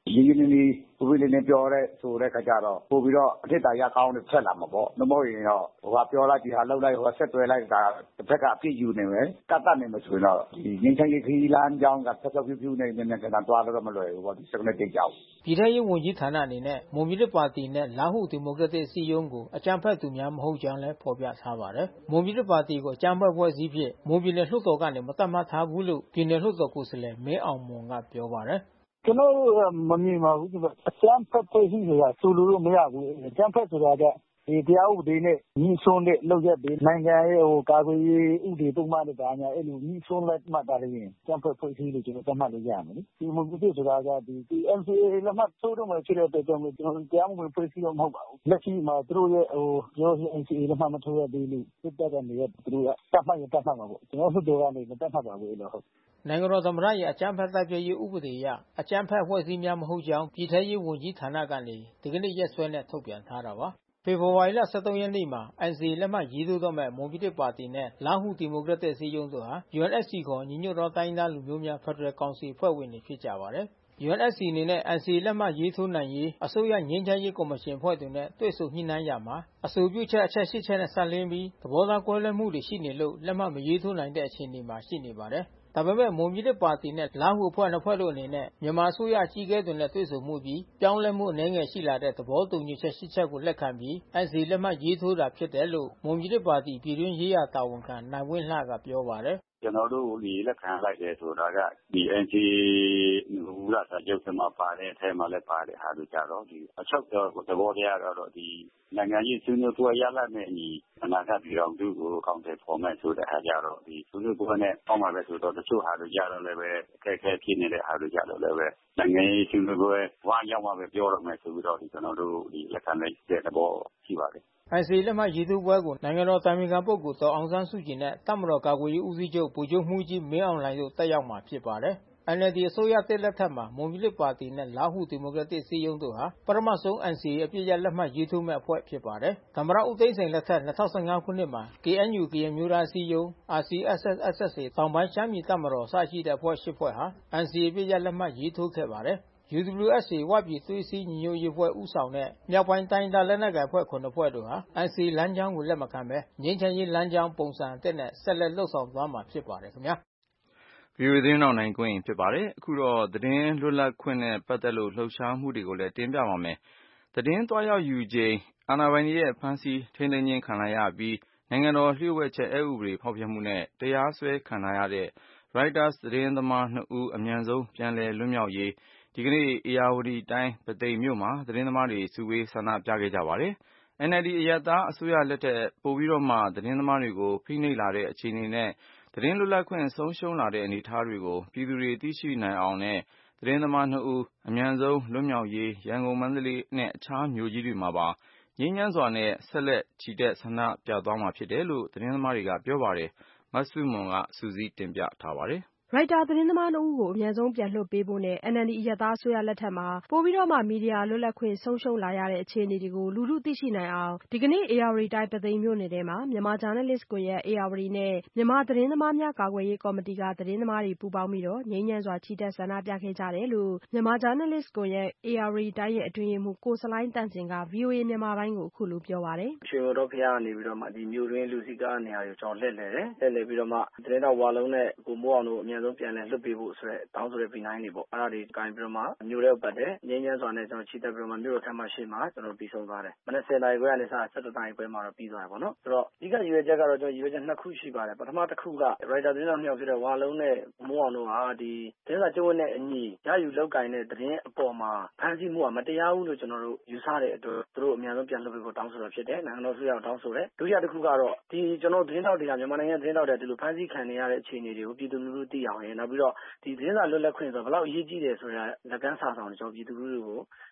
ရင်းရင်းနှီးနှီးဥပဒေနဲ့ပြောတဲ့ဆိုတဲ့ခါကျတော့ပို့ပြီးတော့အထက်တာရကောင်းနေဆက်လာမှာပေါ့မဟုတ်ရင်တော့ဟိုကပြောလိုက်ဒီဟာလောက်လိုက်ဟိုကဆက်တွဲလိုက်တာတစ်ဖက်ကအပြည့်ယူနေမယ်ကတ်တတ်နေမှာဆိုရင်တော့ဒီငင်းချင်ကြီးခီးလမ်းကြောင်းကဆက်ဆက်ဖြူဖြူနေနေနေကတသွားတော့မလွယ်ဘူးပေါ့ဒီစကနဲ့တိတ်ကြောက်ပြည်ထရေးဝန်ကြီးဌာနအနေနဲ့မွန်ပြည်သစ်ပါတီနဲ့လားဟုဒီမိုကရက်တစ်စီယုံကိုအကြမ်းဖက်သူများမဟုတ်ကြောင်းလည်းဖော်ပြထားပါတယ်မွန်ပြည်သစ်ပါတီကိုအကြမ်းဖက်ဖွဲ့စည်းဖြစ်မွန်ပြည်နယ်လွှတ်တော်ကနေမတတ်မှတ်ထားဘူးလို့ပြည်နယ်လွှတ်တော်ကိုယ်စားလှယ်မင်းအောင်မွန်ကပြောပါတယ်ကျွန်တော်မမြင်ပါဘူးသူကအကျန်းဖက်ဖွဲ့စည်းဆိုတာဆိုလို့မရဘူးအကျန်းဖက်ဆိုတာကဒီတရားဥပဒေနဲ့ညီဆုံးတဲ့လောက်ရတဲ့နိုင်ငံရဲ့ဟိုကာကွယ်ရေးဥပဒေပုံမှန်တဲ့ဒါညာအဲ့လိုညီဆုံးလက်မှတ်တာလည်းရင်ကျန်းဖက်ဖွဲ့စည်းလို့ကျွန်တော်သတ်မှတ်လို့ရမယ်ဒီမူပြဆိုတာကဒီ N C A လက်မှတ်ထိုးတော့မှဖြစ်တဲ့အတွက်ကြောင့်ကျွန်တော်တရားမဝင်ဖွဲ့စည်းတော့မဟုတ်ပါဘူးလက်ရှိမှာသူတို့ရဲ့ဟိုရော N C A လက်မှတ်မထိုးရသေးလို့စစ်တပ်ကနေရသူတို့ကတတ်မှတ်ရင်တတ်မှတ်မှာပေါ့ကျွန်တော်တို့တို့ကနေမတတ်မှတ်ပါဘူးအဲ့လိုဟုတ်နိုင်ငံတော်သမ္မတရဲ့အကြမ်းဖက်တပ်ပြည်ရေးဥပဒေအရအကြမ်းဖက်ဖွဲ့စည်းများမဟုတ်ကြောင်းပြည်ထရေးဝန်ကြီးဌာနကနေဒီကနေ့ရက်စွဲနဲ့ထုတ်ပြန်ထားတာပါဖေဖော်ဝါရီလ ရက်နေ့မှာ N C A လက်မှတ်ရေးထိုးတော့မဲ့မွန်ပြည်သစ်ပါတီနဲ့လားဟုဒီမိုကရက်တစ်စီယုံတို့ဟာ U N F C ခေါ်ညီညွတ်သောတိုင်းသားလူမျိုးများဖက်ဒရယ်ကောင်စီဖွဲ့ဝင်တွေဖြစ်ကြပါတယ်။ U N F C အနေနဲ့ N C A လက်မှတ်ရေးထိုးနိုင်ရေးအစိုးရငြိမ်းချမ်းရေးကော်မရှင်ဖွဲ့သူနဲ့တွေ့ဆုံညှိနှိုင်းရာမှာအဆိုပြုချက်အချက် ချက်နဲ့ဆက်လင်းပြီးသဘောထားကွဲလွဲမှုတွေရှိနေလို့လက်မှတ်မရေးထိုးနိုင်တဲ့အခြေအနေမှာရှိနေပါတယ်။ဒါပေမဲ့မွန်ပြည်သစ်ပါတီနဲ့လားဟုအဖွဲ့နှစ်ဖွဲ့တို့အနေနဲ့မြန်မာအစိုးရအကြီးအကဲတွေနဲ့တွေ့ဆုံမှုပြီးပြောင်းလဲမှုအနေငယ်ရှိလာတဲ့သဘောတူညီချက်ရှစ်ချက်ကိုလက်ခံပြီး N C A လက်မှတ်ရေးထိုးတာဖြစ်တယ်လို့မွန်ပြည်သစ်ပါတီပြည်တွင်းရေးရာတာဝန်ခံနိုင်ဝင်းလှကပြောပါတယ်ကျွန်တော်တို့ဒီလက်ခံလိုက်တယ်ဆိုတာကဒီ N C A မူလစာချုပ်ထဲမှာပါတဲ့အထဲမှာလည်းပါတဲ့ဟာတို့ကြတော့ဒီအချုပ်တော့သဘောတရားတော့ဒီနိုင်ငံရေးဆွေးနွေးပွဲရလဒ်နဲ့အညီအနာဂတ်ပြည်တော်စုကိုအကောင့်တွေပေါ်မဲ့ဆိုတဲ့အားကြတော့ဒီဆွေးနွေးပွဲနဲ့အောက်မှာပဲဆိုတော့တချို့ဟာတို့ကြတော့လည်းပဲအခက်အခဲဖြစ်နေတဲ့ဟာတို့ကြတော့လည်းပဲနိုင်ငံရေးဆွေးနွေးပွဲဝါရောက်မှပဲပြောရမယ်ဆိုပြီးတော့ဒီကျွန်တော်တို့ဒီလက်ခံလိုက်တဲ့သဘောရှိပါတယ် N C A လက်မှတ်ရေးထိုးပွဲကိုနိုင်ငံတော်တိုင်ပင်ခံပုဂ္ဂိုလ်ဒေါ်အောင်ဆန်းစုကြည်နဲ့တပ်မတော်ကာကွယ်ရေးဦးစီးချုပ်ဗိုလ်ချုပ်မှူးကြီးမင်းအောင်လှိုင်တို့တက်ရောက်မှာဖြစ်ပါတယ်။ N L D အစိုးရတက်လက်ထက်မှာမွန်ပြည်သစ်ပါတီနဲ့လားဟုဒီမိုကရက်တစ်စီယုံတို့ဟာပထမဆုံး N C A အပြည့်ရလက်မှတ်ရေးထိုးမဲ့အဖွဲ့ဖြစ်ပါတယ်။သမ္မတဦးသိန်းစိန်လက်ထက်၂၀၁၅ခုနှစ်မှာ K N U ကရင်မျိုးသားအစည်းအရုံး R C S S S S A တောင်ပိုင်းရှမ်းပြည်တပ်မတော်အစရှိတဲ့အဖွဲ့ ရှစ် ဖွဲ့ဟာ N C A အပြည့်ရလက်မှတ်ရေးထိုးခဲ့ပါတယ်။ U W S A ဝပြည်သွေးစည်းညီညွတ်ရေးအဖွဲ့ဦးဆောင်တဲ့မြောက်ပိုင်းတိုင်းဒေသလက်နက်ကိုင်အဖွဲ့ ခုနစ် ဖွဲ့တို့ဟာ N C A လမ်းကြောင်းကိုလက်မခံဘဲငြိမ်းချမ်းရေးလမ်းကြောင်းပုံစံအသစ်နဲ့ဆက်လက်လုပ်ဆောင်သွားမှာဖြစ်ပါတယ်ခင်ဗျာ။ ဗွီအိုအေသတင်းထောက်နိုင်ကွန်းအိန်ဖြစ်ပါတယ်။အခုတော့သတင်းလွတ်လပ်ခွင့်နဲ့ပတ်သက်လို့လှုပ်ရှားမှုတွေကိုလည်းတင်ပြပါမယ်။သတင်းသွားရောက်ယူချိန်အာဏာပိုင်တွေရဲ့ဖမ်းဆီးထိန်းသိမ်းခြင်းခံလိုက်ရပြီးနိုင်ငံတော်လျှို့ဝှက်ချက်အက်ဥပဒေဖောက်ဖျက်မှုနဲ့တရားစွဲခံထားရတဲ့ Reuters သတင်းသမားနှစ်ဦးအမြန်ဆုံးပြန်လည်လွတ်မြောက်ရေးဒီကနေ့ဧရာဝတီတိုင်းပုသိမ်မြို့မှာသတင်းသမားတွေစုဝေးဆန္ဒပြခဲ့ကြပါတယ်။ N L D အရပ်သားအစိုးရလက်ထက်ပိုပြီးတော့မှသတင်းသမားတွေကိုဖိနှိပ်လာတဲ့အခြေအနေနဲ့သတင်းလွတ်လပ်ခွင့်ဆုံးရှုံးလာတဲ့အနေအထားတွေကိုပြည်သူတွေသိရှိနိုင်အောင်နဲ့သတင်းသမားနှစ်ဦးအမြန်ဆုံးလွတ်မြောက်ရေးရန်ကုန်မန္တလေးနဲ့အခြားမြို့ကြီးတွေမှာပါငြိမ်းချမ်းစွာနဲ့ဆက်လက်ချီတက်ဆန္ဒပြသွားမှာဖြစ်တယ်လို့သတင်းသမားတွေကပြောပါတယ်။မဆုမွန်စုစည်းတင်ပြထားပါတယ်။ Reuters သတင်းသမားနှစ်ဦးကိုအမြန်ဆုံးပြန်လွှတ်ပေးဖို့နဲ့ N L D အရပ်သားအစိုးရလက်ထက်မှာပိုပြီးတော့မှမီဒီယာလွတ်လပ်ခွင့်ဆုံးရှုံးလာရတဲ့အခြေအနေတွေကိုလူထုသိရှိနိုင်အောင်ဒီကနေ့ဧရာဝတီတိုင်းပုသိမ်မြို့နယ်ထဲမှာမြန်မာဂျာနယ်လစ်ကွန်ရက်ဧရာဝတီနဲ့မြန်မာသတင်းသမားများကာကွယ်ရေးကော်မတီကသတင်းသမားတွေပူးပေါင်းပြီးတော့ငြိမ်းချမ်းစွာချီတက်ဆန္ဒပြခဲ့ကြတယ်လို့မြန်မာဂျာနယ်လစ်ကွန်ရက်ဧရာဝတီတိုင်းရဲ့အတွင်းရေးမှူးကိုဆလိုင်းတန့်စင်က ဗွီအိုအေမြန်မာပိုင်းကိုအခုလိုပြောပါတယ်။ရွှေဘိုတော်ဖျားကနေပြီးတော့မှဒီမြို့တွင်းလူစည်းကားနေရာကိုကျွန်တော်လှည့်လည်တယ်။လှည့်လည်ပြီးတော့မှသတင်းတော်ဝါလုံးနဲ့ကိုမိုးအောင်တို့အမြန်ဆုံးပြန်လည်လွှတ်ပေးဖို့ဆိုတဲ့တောင်းဆိုတဲ့ဗီနိုင်းတွေပေါ့အဲ့ဒါတွေကင်ပြီးတော့မှမြို့ထဲကိုပတ်တယ်ငြိမ်းချမ်းစွာနဲ့ကျွန်တော်ချီတက်ပြီးတော့မှမြို့တော်ခမ်းမရှိမှာကျွန်တော်ပြီးဆုံးသွားတယ်မနက်ဆယ်နာရီခွဲကနေစဆယ့်တစ်နာရီခွဲမှာတော့ပြီးသွားတယ်ပေါ့နော်ဆိုတော့အဓိကရည်ရွယ်ချက်ကတော့ကျွန်တော်ရည်ရွယ်ချက်နှစ်ခုရှိပါတယ်ပထမတစ်ခုက Reuters သတင်းတော်နှစ်ယောက်ဖြစ်တဲ့ဝါလုံးနဲ့မိုးအောင်တို့ဟာဒီသတင်းစာကျုံးဝတ်နဲ့အညီရယူလောက်ကင်တဲ့သတင်းအပေါ်မှာဖမ်းဆီးမှုကမတရားဘူးလို့ကျွန်တော်တို့ယူဆတဲ့အတွက်သူတို့အများဆုံးပြန်လွှတ်ပေးဖို့တောင်းဆိုတာဖြစ်တယ်နိုင်ငံတော်ဆိုရအောင်တောင်းဆိုတယ်ဒုတိယတစ်ခုကတော့ဒီကျွန်တော်သတင်းထောက်တွေကမြန်မာနိုင်ငံသတင်းထောက်တွေဒီလိုဖမ်းဆီးခံနေရတဲ့အခြေအနေတွေကိုပြည်သူလူထုသိအောင်ရယ်နောက်ပြီးတော့ဒီသတင်းစာလွတ်လပ်ခွင့်ဆိုဘယ်လောက်အရေးကြီးတယ်ဆိုတာလက်ကမ်းစာဆောင်တွေကျွန်တော်ပြည်သူလူထုကို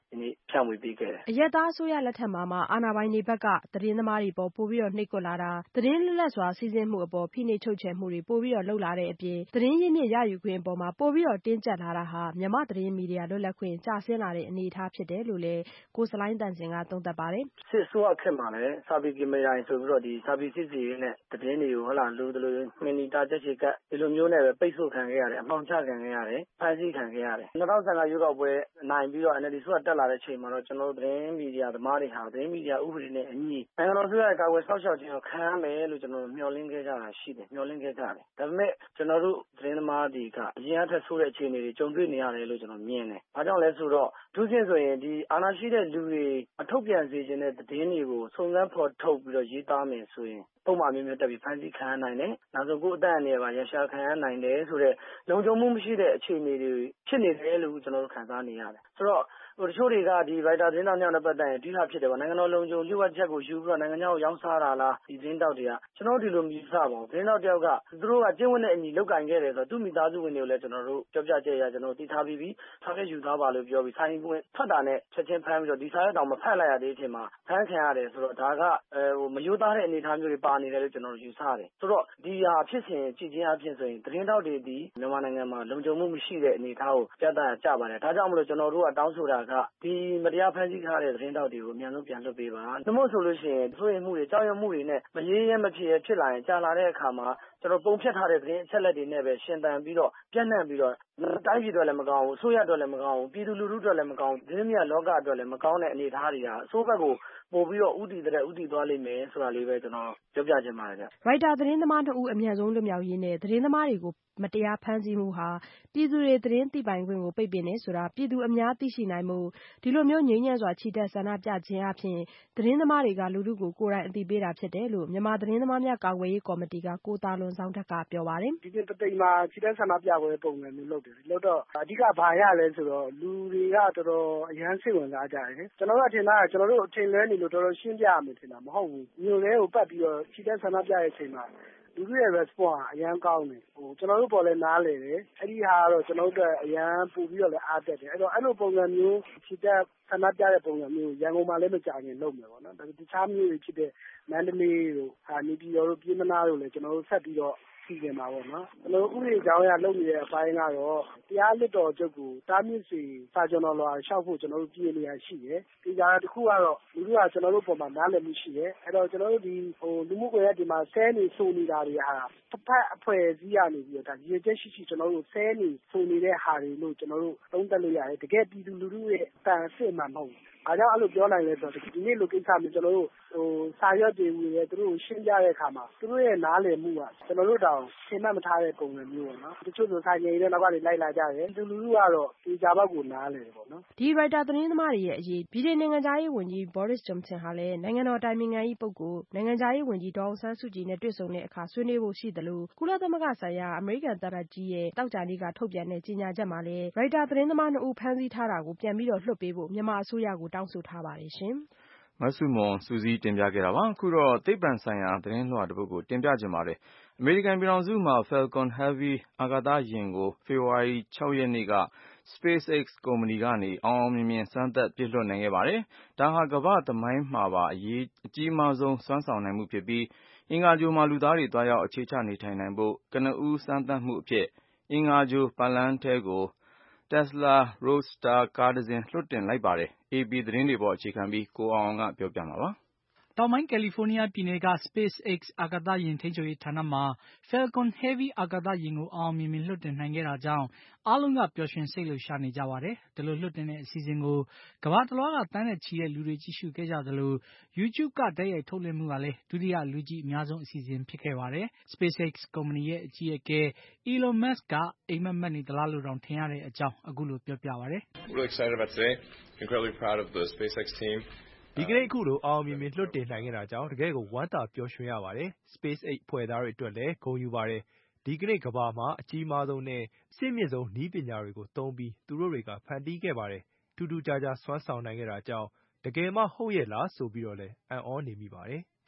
ဒီနေ့ဖြန့်ဝေပေးခဲ့တယ်အရက်သားအစိုးရလက်ထက်မှာမှအာဏာပိုင်တွေဘက်ကသတင်းသမားတွေပေါ်ပိုပြီးတော့နှိပ်ကွပ်လာတာသတင်းလွတ်လပ်စွာစီးဆင်းမှုအပေါ်ဖိနှိပ်ချုပ်ချယ်မှုတွေပိုပြီးတော့လှုပ်လာတဲ့အပြင်သတင်းရင်းမြစ်ရယူခွင့်အပေါ်မှာပိုပြီးတော့တင်းကျပ်လာတာဟာမြန်မာသတင်းမီဒီယာလွတ်လပ်ခွင့်ကျဆင်းလာတဲ့အနေအထားဖြစ်တယ်လို့လည်းကိုစလိုင်းတန်စင်ကသုံးသပ်ပါတယ်စစ်အစိုးရအခက်မှာလည်းစာပေကင်မရာဆိုပြီးတော့ဒီစာပေစစ်စီရေးနဲ့သတင်းတွေကိုဟုတ်လားလူတို့လိုမီနီတာချက်ချေကဒီလိုမျိုးနဲ့ပဲပိတ်ဆို့ခံခဲ့ရတယ်အမှောင်ချခံခဲ့ရတယ်ဖမ်းဆီးခံခဲ့ရတယ်၂၀၁၅ရွေးကောက်ပွဲနိုင်ပြီးတော့ N L D ဆိုတာတက်လာတဲ့အချိန်မှာတော့ကျွန်တော်တို့သတင်းမီဒီယာသမားတွေဟာသတင်းမီဒီယာဥပဒေနဲ့အညီနိုင်ငံတော်ဆိုရတဲ့ကာကွယ်ဆောက်ရှောက်ခြင်းကိုခံရမယ်လို့ကျွန်တော်တို့မျှော်လင့်ခဲ့ကြတာရှိတယ်မျှော်လင့်ခဲ့ကြတယ်ဒါပေမဲ့ကျွန်တော်တို့သတင်းသမားတွေကအရင်အထက်ဆိုးတဲ့အခြေအနေတွေကြုံတွေ့နေရတယ်လို့ကျွန်တော်မြင်တယ်။ဘာကြောင့်လဲဆိုတော့သူချင်းဆိုရင်ဒီအာဏာရှိတဲ့လူတွေအထုတ်ပြန်စေခြင်းတဲ့သတင်းတွေကိုစုံစမ်းဖော်ထုတ်ပြီးတော့ရေးသားမယ်ဆိုရင်ပုံမှန်မျိုးမျိုးတက်ပြီးဖန်ဆီးခံရနိုင်တယ်။နောက်ဆုံးကိုအသက်အန္တရာယ်ပါရရှာခံရနိုင်တယ်ဆိုတော့လုံခြုံမှုမရှိတဲ့အခြေအနေတွေဖြစ်နေတယ်လို့ကျွန်တော်တို့ခံစားနေရတယ်။ဆိုတော့ဟိုတချို့တွေကဒီ writer သတင်းတောက်ညနဲ့ပတ်သက်ရင်ဒီဟာဖြစ်တယ်ပေါ့နိုင်ငံတော်လုံခြုံရေးဝတ်ချက်ကိုယူပြီးတော့နိုင်ငံခြားကိုရောင်းစားတာလားဒီသတင်းတောက်တွေကကျွန်တော်တို့ဒီလိုမြင်စားပါဘူးသတင်းတောက်တယောက်ကသူတို့ကကျင့်ဝတ်တဲ့အညီလောက်ကင်ခဲ့တယ်ဆိုတော့သူ့မိသားစုဝင်တွေကိုလည်းကျွန်တော်တို့ကြောက်ကြကြရကျွန်တော်တို့တည်ထားပြီးပြီးထားခဲ့ယူသားပါလို့ပြောပြီးဆိုင်ဝင်ဖတ်တာနဲ့ချက်ချင်းဖမ်းပြီးတော့ဒီစားရတောင်မဖတ်လိုက်ရသေးတဲ့အချိန်မှာဖမ်းခံရတယ်ဆိုတော့ဒါကအဲဟိုမယိုးသားတဲ့အနေအထားမျိုးတွေပါနေတယ်လို့ကျွန်တော်တို့ယူဆတယ်ဆိုတော့ဒီဟာဖြစ်စဉ်ကြည့်ချင်းအဖြစ်ဆိုရင်သတင်းတောက်တွေဒီမြန်မာနိုင်ငံမှာလုံခြုံမှုမရှိတဲ့အနေအထားကိုပြသကြပါတယ်ဒါကြောင့်မလို့ကျွန်တော်တို့ကတောင်းဆိုတာကဒီမတရားဖမ်းဆီးထားတဲ့သတင်းတောက်တွေကိုအများဆုံးပြန်လွှတ်ပေးပါ။နှမို့ဆိုလို့ရှိရင်ဆိုရင်မှုတွေကြောက်ရွံ့မှုတွေနဲ့မရေးရဲမဖြစ်ရဲဖြစ်လာရင်ကြာလာတဲ့အခါမှာကျွန်တော်ပုံဖြတ်ထားတဲ့သတင်းအချက်လက်တွေနဲ့ပဲရှင်သန်ပြီးတော့ပြန့်နှံ့ပြီးတော့တိုင်းပြည်အတွက်လည်းမကောင်းဘူးအစိုးရအတွက်လည်းမကောင်းဘူးပြည်သူလူထုအတွက်လည်းမကောင်းဘူးသတင်းမြတ်လောကအတွက်လည်းမကောင်းတဲ့အနေအထားတွေဟာအစိုးဘက်ကိုပို့ပြီးတော့ဥတီတဲ့ဥတီသွားလိမ့်မယ်ဆိုတာလေးပဲကျွန်တော်ပြောပြချင်ပါတယ်ဗျ။ Writer သတင်းသမားတို့ဦးအမြန်ဆုံးလွတ်မြောက်ရေးနဲ့သတင်းသမားတွေကိုမတရားဖမ်းဆီးမှုဟာပြည်သူတွေသတင်းသိပိုင်ခွင့်ကိုပိတ်ပင်နေဆိုတာပြည်သူအများသိရှိနိုင်မှုဒီလိုမျိုးငြိမ်းချမ်းစွာချီတက်ဆန္ဒပြခြင်းအပြင်သတင်းသမားတွေကလူထုကိုကိုယ်တိုင်အသိပေးတာဖြစ်တယ်လို့မြန်မာသတင်းသမားများကာကွယ်ရေးကော်မတီကကိုသားလွန်ဆောင်ထက်ကပြောပါတယ်ဒီနေ့တသိမ်းမှာချီတက်ဆန္ဒပြပွဲပုံစံမျိုးလုပ်တယ်လို့တော့အဓိကဘာရလဲဆိုတော့လူတွေကတော်တော်အရန်စိတ်ဝင်စားကြတယ်ကျွန်တော်တို့ထင်တာကကျွန်တော်တို့အထင်လွဲနေလို့တော်တော်ရှင်းပြရမယ်ထင်တာမဟုတ်ဘူးမျိုးတွေကိုပတ်ပြီးတော့ချီတက်ဆန္ဒပြတဲ့အချိန်မှာလူတွေရဲ့ response အရန်ကောင်းတယ်ဟိုကျွန်တော်တို့ပေါ်လဲနားလေတယ်အဲ့ဒီဟာကတော့ကျွန်တော်တို့အရန်ပူပြီးတော့လည်းအားတက်တယ်အဲ့တော့အဲ့လိုပုံစံမျိုးချီတက်ဆန္ဒပြတဲ့ပုံစံမျိုးရန်ကုန်မှာလည်းမကြာခင်လုပ်မယ်ပေါ့နော်ဒါပေမဲ့တခြားမျိုးတွေဖြစ်တဲ့မန္တလေးတို့ဟာနေပြည်တော်တို့ပြည်မနာတို့လည်းကျွန်တော်တို့ဆက်ပြီးတော့စီစဉ်ပါပေါ့နော်ကျွန်တော်ဥပဒေကြောင်းအရလုပ်နေတဲ့အပိုင်းကတော့တရားလွတ်တော်ချုပ်ကိုတားမြစ်စီစာကျွန်တော်လွှာလျှောက်ဖို့ကျွန်တော်တို့ပြည်နေရရှိတယ်ဒီကြားတစ်ခုကတော့လူတို့ကကျွန်တော်တို့ပုံမှာနားလည်မှုရှိတယ်အဲ့တော့ကျွန်တော်တို့ဒီဟိုလူမှုကွန်ရက်ဒီမှာဆဲနေဆိုနေတာတွေဟာတစ်ဖက်အဖွဲ့အစည်းရနေပြီးတော့ဒါရည်ချက်ရှိရှိကျွန်တော်တို့ဆဲနေဆိုနေတဲ့ဟာတွေလို့ကျွန်တော်တို့သုံးသပ်လို့ရတယ်တကယ်ပြည်သူလူထုရဲ့တန်စစ်မှမဟုတ်ဘူးအားကြောင့်အဲ့လိုပြောနိုင်လဲဆိုတော့ဒီနေ့လိုကိစ္စမျိုးကျွန်တော်တို့ဟိုစာရွက်တွေဝေရဲသူတို့ရှင်းပြတဲ့အခါမှာသူတို့ရဲ့နားလည်မှုကကျွန်တော်တို့တောင်ရှင်းမှတ်မထားတဲ့ပုံစံမျိုးပေါ့နော်တချို့ဆိုစာငယ်တွေနောက်ကနေလိုက်လာကြတယ်ဒီလူလူကတော့ဒီကြဘက်ကိုနားလည်တယ်ပေါ့နော်ဒီ writer သတင်းသမားတွေရဲ့အရေးဗြိတိန်နိုင်ငံသားရေးဝန်ကြီး Boris Johnson ဟာလည်းနိုင်ငံတော်တိုင်ပင်ခံ၏ပုဂ္ဂိုလ်နိုင်ငံသားရေးဝန်ကြီးဒေါ်အောင်ဆန်းစုကြည်နဲ့တွေ့ဆုံတဲ့အခါဆွေးနွေးဖို့ရှိတယ်လို့ကုလသမဂ္ဂဆိုင်ရာအမေရိကန်သံအကြီးရဲ့တောက်ကြနေ့ကထုတ်ပြန်တဲ့ကြေညာချက်မှာလည်း writer သတင်းသမားနှစ်ဦးဖမ်းဆီးထားတာကိုပြန်ပြီးတော့လွှတ်ပေးဖို့မြန်မာအစိုးရကိုတောင်းဆိုထားပါတယ်ရှင်မဆုမွန်စူးစီးတင်ပြခဲ့တာပါအခုတော့သိပ္ပံဆိုင်ရာသတင်းလွှာတစ်ပုဒ်ကိုတင်ပြခြင်းပါတယ်အမေရိကန်ပြည်ထောင်စုမှာ Falcon Heavy အာကာသယာဉ်ကိုဖေဖော်ဝါရီ၆ရက်နေ့က SpaceX ကုမ္ပဏီကနေအောင်အောင်မြင်မြင်စမ်းသပ်ပစ်လွှတ်နိုင်ခဲ့ပါတယ်ဒါဟာကမ္ဘာ့သမိုင်းမှာပါအရေးအကြီးမားဆုံးစွမ်းဆောင်နိုင်မှုဖြစ်ပြီးအင်္ဂါဂြိုဟ်မှာလူသားတွေသွားရောက်အခြေချနေထိုင်နိုင်ဖို့ကနဦးစမ်းသပ်မှုအဖြစ်အင်္ဂါဂြိုဟ်ပတ်လမ်းထဲကို Tesla Roadster ကားတစ်စင်းလွှတ်တင်လိုက်ပါတယ် အေပီ သတင်းတွေပေါ်အခြေခံပြီးကိုအောင်အောင်ကပြောပြမှာပါတောင်ပိုင်းကယ်လီဖိုးနီးယားပြည်နယ်က SpaceX အာကာသယာဉ်ထိန်းချုပ်ရေးဌာနမှာ Falcon Heavy အာကာသယာဉ်ကိုအောင်အောင်မြင်မြင်လွှတ်တင်နိုင်ခဲ့တာကြောင့်အားလုံးကပျော်ရွှင်စိတ်လှုပ်ရှားနေကြပါတယ်။ဒီလိုလွှတ်တင်တဲ့အစီအစဉ်ကိုကမ္ဘာတလွှားကသန်းနဲ့ချီတဲ့လူတွေကြည့်ရှုခဲ့ကြသလို YouTube ကတိုက်ရိုက်ထုတ်လွှင့်မှုကလည်းဒုတိယလူကြည့်အများဆုံးအစီအစဉ်ဖြစ်ခဲ့ပါတယ်။ SpaceX ကုမ္ပဏီရဲ့အကြီးအကဲ Elon Musk ကအိပ်မက်မက်နေသလားလို့တောင်ထင်ရတဲ့အကြောင်းအခုလိုပြောပြပါတယ်။ Really excited about today. Incredibly proud of the SpaceX team. ဒီကနေ့အခုလိုအောင်အောင်မြင်မြင်လွှတ်တင်နိုင်ခဲ့တာကြောင့်တကယ်ကိုဝမ်းသာပျော်ရွှင်ရပါတယ်။ SpaceX ဖွဲ့သားတွေအတွက်လည်းဂုဏ်ယူပါတယ်။ဒီကနေ့ကမ္ဘာမှာအကြီးမားဆုံးနဲ့အဆင့်မြင့်ဆုံးနည်းပညာတွေကိုသုံးပြီးသူတို့တွေကဖန်တီးခဲ့ပါတယ်။ထူးထူးခြားခြားစွမ်းဆောင်နိုင်ခဲ့တာကြောင့်တကယ်မှဟုတ်ရဲ့လားဆိုပြီးတော့လည်းအံ့ဩနေမိပါတယ်။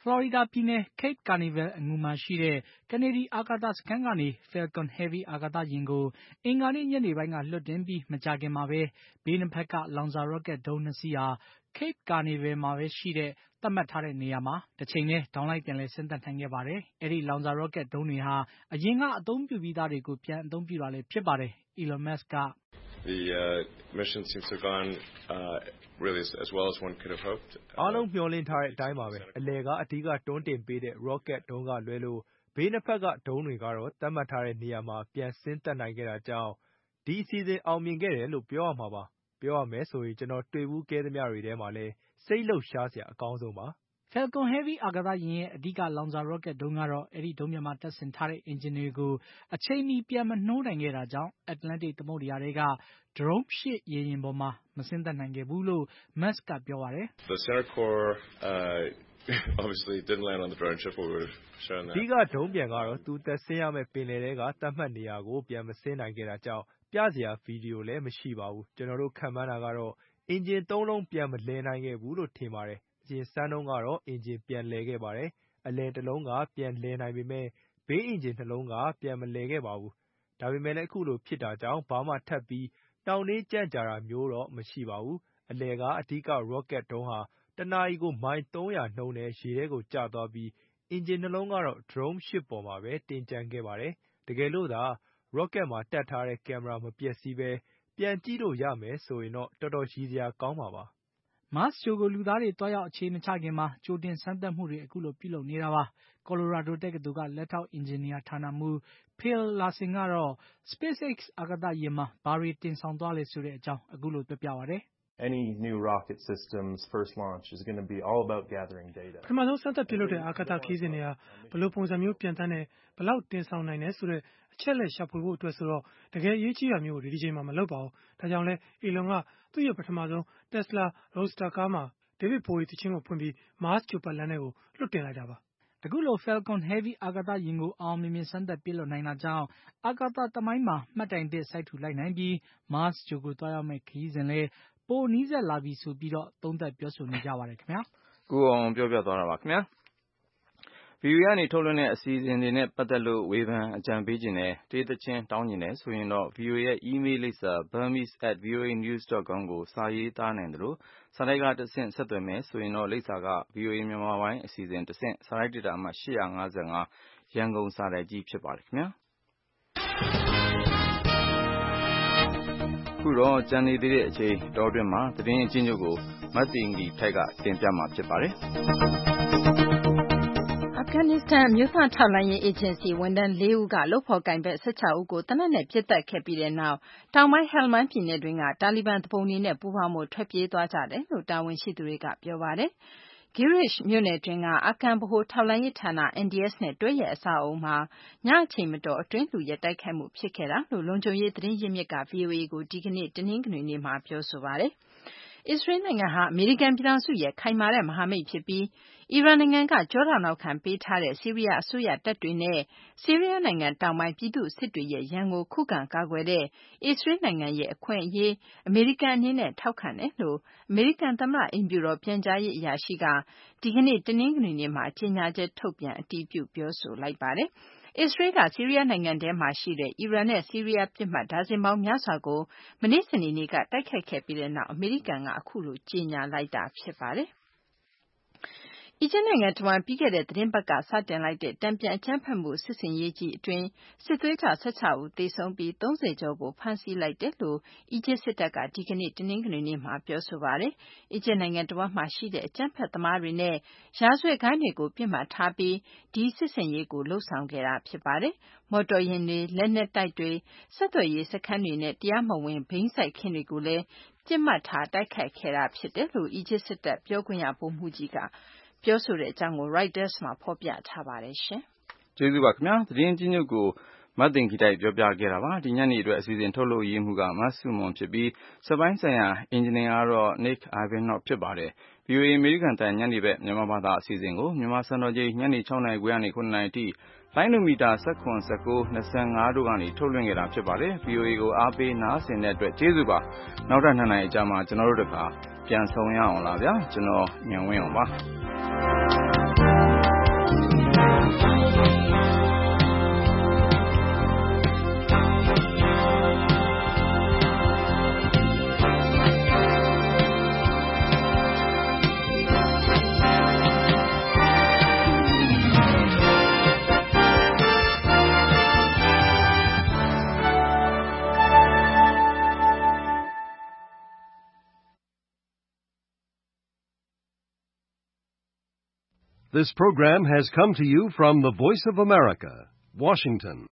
Florida ပြည်နယ် Cape Canaveral အငူမှာရှိတဲ့ Kennedy အာကာသစခန်းကနေ Falcon Heavy အာကာသယာဉ်ကို အင်္ဂါနေ့ညနေပိုင်းကလွှတ်တင်ပြီးမကြာခင်မှာပဲဘေးနှစ်ဖက်က လောင်စာရော့ကက်ဒုံးနှစ်စီးဟာ Cape Canaveral မှာပဲရှိတဲ့သတ်မှတ်ထားတဲ့နေရာမှာတချိန်တည်းဒေါင်းလိုက်ပြန်လည်ဆင်းသက်နိုင်ခဲ့ပါတယ်။အဲဒီလောင်စာရော့ကက်ဒုံးတွေဟာအရင်ကအသုံးပြုပြီးသားတွေကိုပြန်အသုံးပြုတာလည်းဖြစ်ပါတယ်။ Elon Musk က The uh, mission seems to have gone uh, really as, as well as one could have hoped. အားလုံးမျှော်လင့်ထားတဲ့အတိုင်းပါပဲအလဲကအဓိကတွန်းတင်ပေးတဲ့ rocket ဒုံးကလွဲလို့ဘေးနှစ်ဖက်ကဒုံးတွေကတော့သတ်မှတ်ထားတဲ့နေရာမှာပြန်ဆင်းသက်နိုင်ခဲ့တာကြောင့်ဒီအစီအစဉ်အောင်မြင်ခဲ့တယ်လို့ပြောရမှာပါပြောရမယ်ဆိုရင်ကျွန်တော်တွေ့ဘူးခဲ့သမျှတွေထဲမှာလဲစိတ်လှုပ်ရှားစရာအကောင်းဆုံးပါ Falcon Heavy အာကာသယာဉ်ရဲ့အဓိကလောင်စာရော့ကက်ဒုံးကတော့အဲဒီဒုံးပျံမှာတပ်ဆင်ထားတဲ့အင်ဂျင်တွေကိုအချိန်မီပြန်မနှိုးနိုင်ခဲ့တာကြောင့် Atlantic သမုဒ္ဒရာထဲက Drome ရှစ်ရေယာဉ်ပေါ်မှာမဆင်းသက်နိုင်ခဲ့ဘူးလို့ Musk ကပြောပါတယ်။ The center core uh, obviously didn't land on the drone ship. We would have shown that. ဒီကဒုံးပျံကတော့သူသက်ဆင်းရမယ့်ပင်လယ်ထဲကသတ်မှတ်နေရာကိုပြန်မဆင်းနိုင်ခဲ့တာကြောင့်ပြစရာဗီဒီယိုလည်းမရှိပါဘူးကျွန်တော်တို့ခန့်မှန်းတာကတော့အင်ဂျင်သုံးလုံးပြန်မလဲနိုင်ခဲ့ဘူးလို့ထင်ပါတယ်အရင်စမ်းတုန်းကတော့အင်ဂျင်ပြန်လဲခဲ့ပါတယ်အလဲတစ်လုံးကပြန်လဲနိုင်ပေမဲ့ဘေးအင်ဂျင်နှလုံးကပြန်မလဲခဲ့ပါဘူးဒါပေမဲ့လည်းအခုလိုဖြစ်တာကြောင့်ဘာမှထပ်ပြီးတောင်းနှင်းကြန့်ကြာတာမျိုးတော့မရှိပါဘူးအလဲကအဓိက rocket ဒုံးဟာတနာရီကိုမိုင်သုံးရာနှုန်းနဲ့ရေထဲကိုကျသွားပြီးအင်ဂျင်နှလုံးကတော့ Drome ရှစ်ပေါ်မှာပဲတင်ကျန်ခဲ့ပါတယ်တကယ်လို့သာ rocket မှာတက်ထားတဲ့ကင်မရာမပျက်စီးပဲပြန်ကြည့်လို့ရမယ်ဆိုရင်တော့တော်တော်ရည်စရာကောင်းပါပါ Mars ဂြိုဟ်ကိုလူသားတွေတွားရောက်အခြေမချခင်မှာကြိုတင်စမ်းသပ်မှုတွေအခုလိုပြုလုပ်နေတာပါ။ Colorado တက္ကသိုလ်ကလက်ထောက်အင်ဂျင်နီယာဌာနမှူး Phil Larson ကတော့ SpaceX အာကာသယာဉ်မှာဘာတွေတင်ဆောင်သွားလဲဆိုတဲ့အကြောင်းအခုလိုပြောပြပါတယ်။ Any new rocket system's first launch is going to be all about gathering data. ပထမဆုံးစမ်းသပ်ပြုလုပ်တဲ့အာကာသခရီးစဉ်တွေဟာဘယ်လိုပုံစံမျိုးပြန်တန်းတယ်ဘယ်လောက်တင်ဆောင်နိုင်တယ်ဆိုတဲ့အချက်လက်ရှာဖွေဖို့အတွက်ဆိုတော့တကယ်အရေးကြီးတာမျိုးကိုဒီဒီချိန်မှာမလုပ်ပါဘူး။ဒါကြောင့်လဲ Elon ကသူ့ရဲ့ပထမဆုံး Tesla Roadster ကားမှာ David Bowie သီချင်းကိုဖွင့်ပြီး Mars ဂြိုဟ်ပတ်လမ်းထဲကိုလွှတ်တင်လိုက်တာပါ။အခုလို Falcon Heavy အာကာသယာဉ်ကိုအောင်မြင်မြင်စမ်းသပ်ပစ်လွှတ်နိုင်တာကြောင့်အာကာသသမိုင်းမှာမှတ်တိုင်သစ်စိုက်ထူလိုက်နိုင်ပြီး Mars ဂြိုဟ်ကိုသွားရောက်မယ့်ခရီးစဉ်လည်းပိုနီးစပ်လာပြီဆိုပြီးတော့သုံးသပ်ပြောဆိုနေကြပါတယ်ခင်ဗျာ။ကိုအောင်ပြောပြသွားတာပါခင်ဗျာ။ဗီအိုအေကနေထုတ်လွှင့်တဲ့အစီအစဉ်တွေနဲ့ပတ်သက်လို့ဝေဖန်အကြံပေးခြင်းနဲ့တေးသချင်းတောင်းခြင်းနဲ့ဆိုရင်တော့ ဗီအိုအေ ရဲ့ email လိပ်စာ burmese at voanews dot com ကိုစာရေးသားနိုင်တယ်လို့စာတိုက်ကတဆင့်ဆက်သွယ်မယ်ဆိုရင်တော့လိပ်စာက ဗီအိုအေမြန်မာပိုင်းအစီအစဉ်တဆင့်စာတိုက်ဒေတာအမှတ်၈၅၅ရန်ကုန်စာတိုက်ကြီးဖြစ်ပါတယ်ခင်ဗျာ။ခုတော့ကြံနေသေးတဲ့အချိန်တောအတွင်းမှာသတင်းအချင်းချုပ်ကိုမတ်တင်ကြီးထိုက်ကတင်ပြမှာဖြစ်ပါတယ်။အာဖဂန်နစ္စတန်အမျိုးသားထောက်လှမ်းရေးအေဂျင်စီဝန်ထမ်းလေးဦးကလုပ်ဖော်ကိုင်ဘက်၁၆ဦးကိုသေနတ်နဲ့ပစ်သတ်ခဲ့ပြီးတဲ့နောက်တောင်ပိုင်း Helmand ပြည်နယ်တွင်းကတာလီဘန်သူပုန်တွေနဲ့ပူးပေါင်းဖို့ထွက်ပြေးသွားကြတယ်လို့တာဝန်ရှိသူတွေကပြောပါတယ်။ Girish မြို့နယ်တွင်းကအာဖဂန်ဗဟိုထောက်လှမ်းရေးဌာန N D S နဲ့တွဲရဲ့အဆောက်အအုံမှာညအချိန်မတော်အတွင်းလူရဲတိုက်ခိုက်မှုဖြစ်ခဲ့တာလို့လုံခြုံရေးသတင်းရင်းမြစ်က ဗွီအိုအေကိုဒီကနေ့တနင်္ဂနွေနေ့မှာပြောဆိုပါတယ်။ အစ္စရေးနိုင်ငံဟာအမေရိကန်ပြည်ထောင်စုရဲ့ခိုင်မာတဲ့မဟာမိတ်ဖြစ်ပြီးအီရန်နိုင်ငံကကျောထောက်နောက်ခံပေးထားတဲ့ဆီးရီးယားအစိုးရတပ်တွေနဲ့ဆီးရီးယားနိုင်ငံတောင်ပိုင်းပြည်သူ့စစ်တွေရဲ့ရန်ကိုခုခံကာကွယ်တဲ့အစ္စရေးနိုင်ငံရဲ့အခွင့်အရေးအမေရိကန်အနေနဲ့ထောက်ခံတယ်လို့အမေရိကန်သမ္မတအိမ်ဖြူတော်ပြန်ကြားရေးအရာရှိကဒီကနေ့တနင်္ဂနွေနေ့မှာကြေညာချက်ထုတ်ပြန်အတည်ပြုပြောဆိုလိုက်ပါတယ်။အစ္စရေးကဆီးရီးယားနိုင်ငံထဲမှာရှိတဲ့အီရန်နဲ့ဆီးရီးယားပစ်မှတ်ဒါဇင်ပေါင်းများစွာကိုမနေ့စနေနေ့ကတိုက်ခိုက်ခဲ့ပြီးတဲ့နောက်အမေရိကန်ကအခုလိုကြေညာလိုက်တာဖြစ်ပါတယ်။အီဂျစ်နိုင်ငံတဝှမ်းပြီးခဲ့တဲ့သတင်းပတ်ကစတင်လိုက်တဲ့တန်ပြန်အကြမ်းဖက်မှုစစ်ဆင်ရေးကြီးအတွင်းစစ်သွေးကြွ၁၆ဦးသေဆုံးပြီးသုံးဆယ်ကျော်ကိုဖမ်းဆီးလိုက်တယ်လို့အီဂျစ်စစ်တပ်ကဒီကနေ့တနင်္ဂနွေနေ့မှာပြောဆိုပါတယ်။အီဂျစ်နိုင်ငံတဝှမ်းမှာရှိတဲ့အကြမ်းဖက်သမားတွေနဲ့ရာဇဝတ်ဂိုဏ်းတွေကိုပစ်မှတ်ထားပြီးဒီစစ်ဆင်ရေးကိုလှုပ်ဆောင်ခဲ့တာဖြစ်ပါတယ်။မော်တော်ယာဉ်တွေလက်နက်တိုက်တွေဆက်သွယ်ရေးစခန်းတွေနဲ့တရားမဝင်ဘိန်းစိုက်ခင်းတွေကိုလည်းပစ်မှတ်ထားတိုက်ခိုက်ခဲ့တာဖြစ်တယ်လို့အီဂျစ်စစ်တပ်ပြောခွင့်ရဗိုလ်မှူးကြီးကပြောဆိုတဲ့အကြောင်းကို Reuters မှာဖော်ပြထားပါတယ်ရှင်။ကျေးဇူးပါခင်ဗျာ။သတင်းကြီးညွတ်ကိုမတ်တင်ဂီတိုက်ပြောပြခဲ့တာပါ။ဒီညနေအတွက်အစီအစဉ်ထုတ်လုပ်ရေးမှုကမတ်စုမွန်ဖြစ်ပြီးစပိုင်းဆိုင်ရာအင်ဂျင်နီယာကတော့ Nick Ivanov ဖြစ်ပါတယ်။ ဗီအိုအေအမေရိကန်တန်ညနေဘက်မြန်မာဘာသာအစီအစဉ်ကိုမြန်မာစံတော်ချိန်ညနေ၆နာရီခွဲကနေ၇နာရီအထိလိုင်းနိုမီတာ၁၇ ၁၉ ၂၅တို့ကနေထုတ်လွှင့်ခဲ့တာဖြစ်ပါတယ်။ ဗီအိုအေကိုအားပေးနားဆင်တဲ့အတွက်ကျေးဇူးပါ။နောက်ထပ်နှစ်နာရီအကြာမှာကျွန်တော်တို့တခါပြန်ဆုံရအောင်လားဗျာ။ကျွန်တော်ညံဝင်းအောင်ပါ။ This program has come to you from the Voice of America, Washington.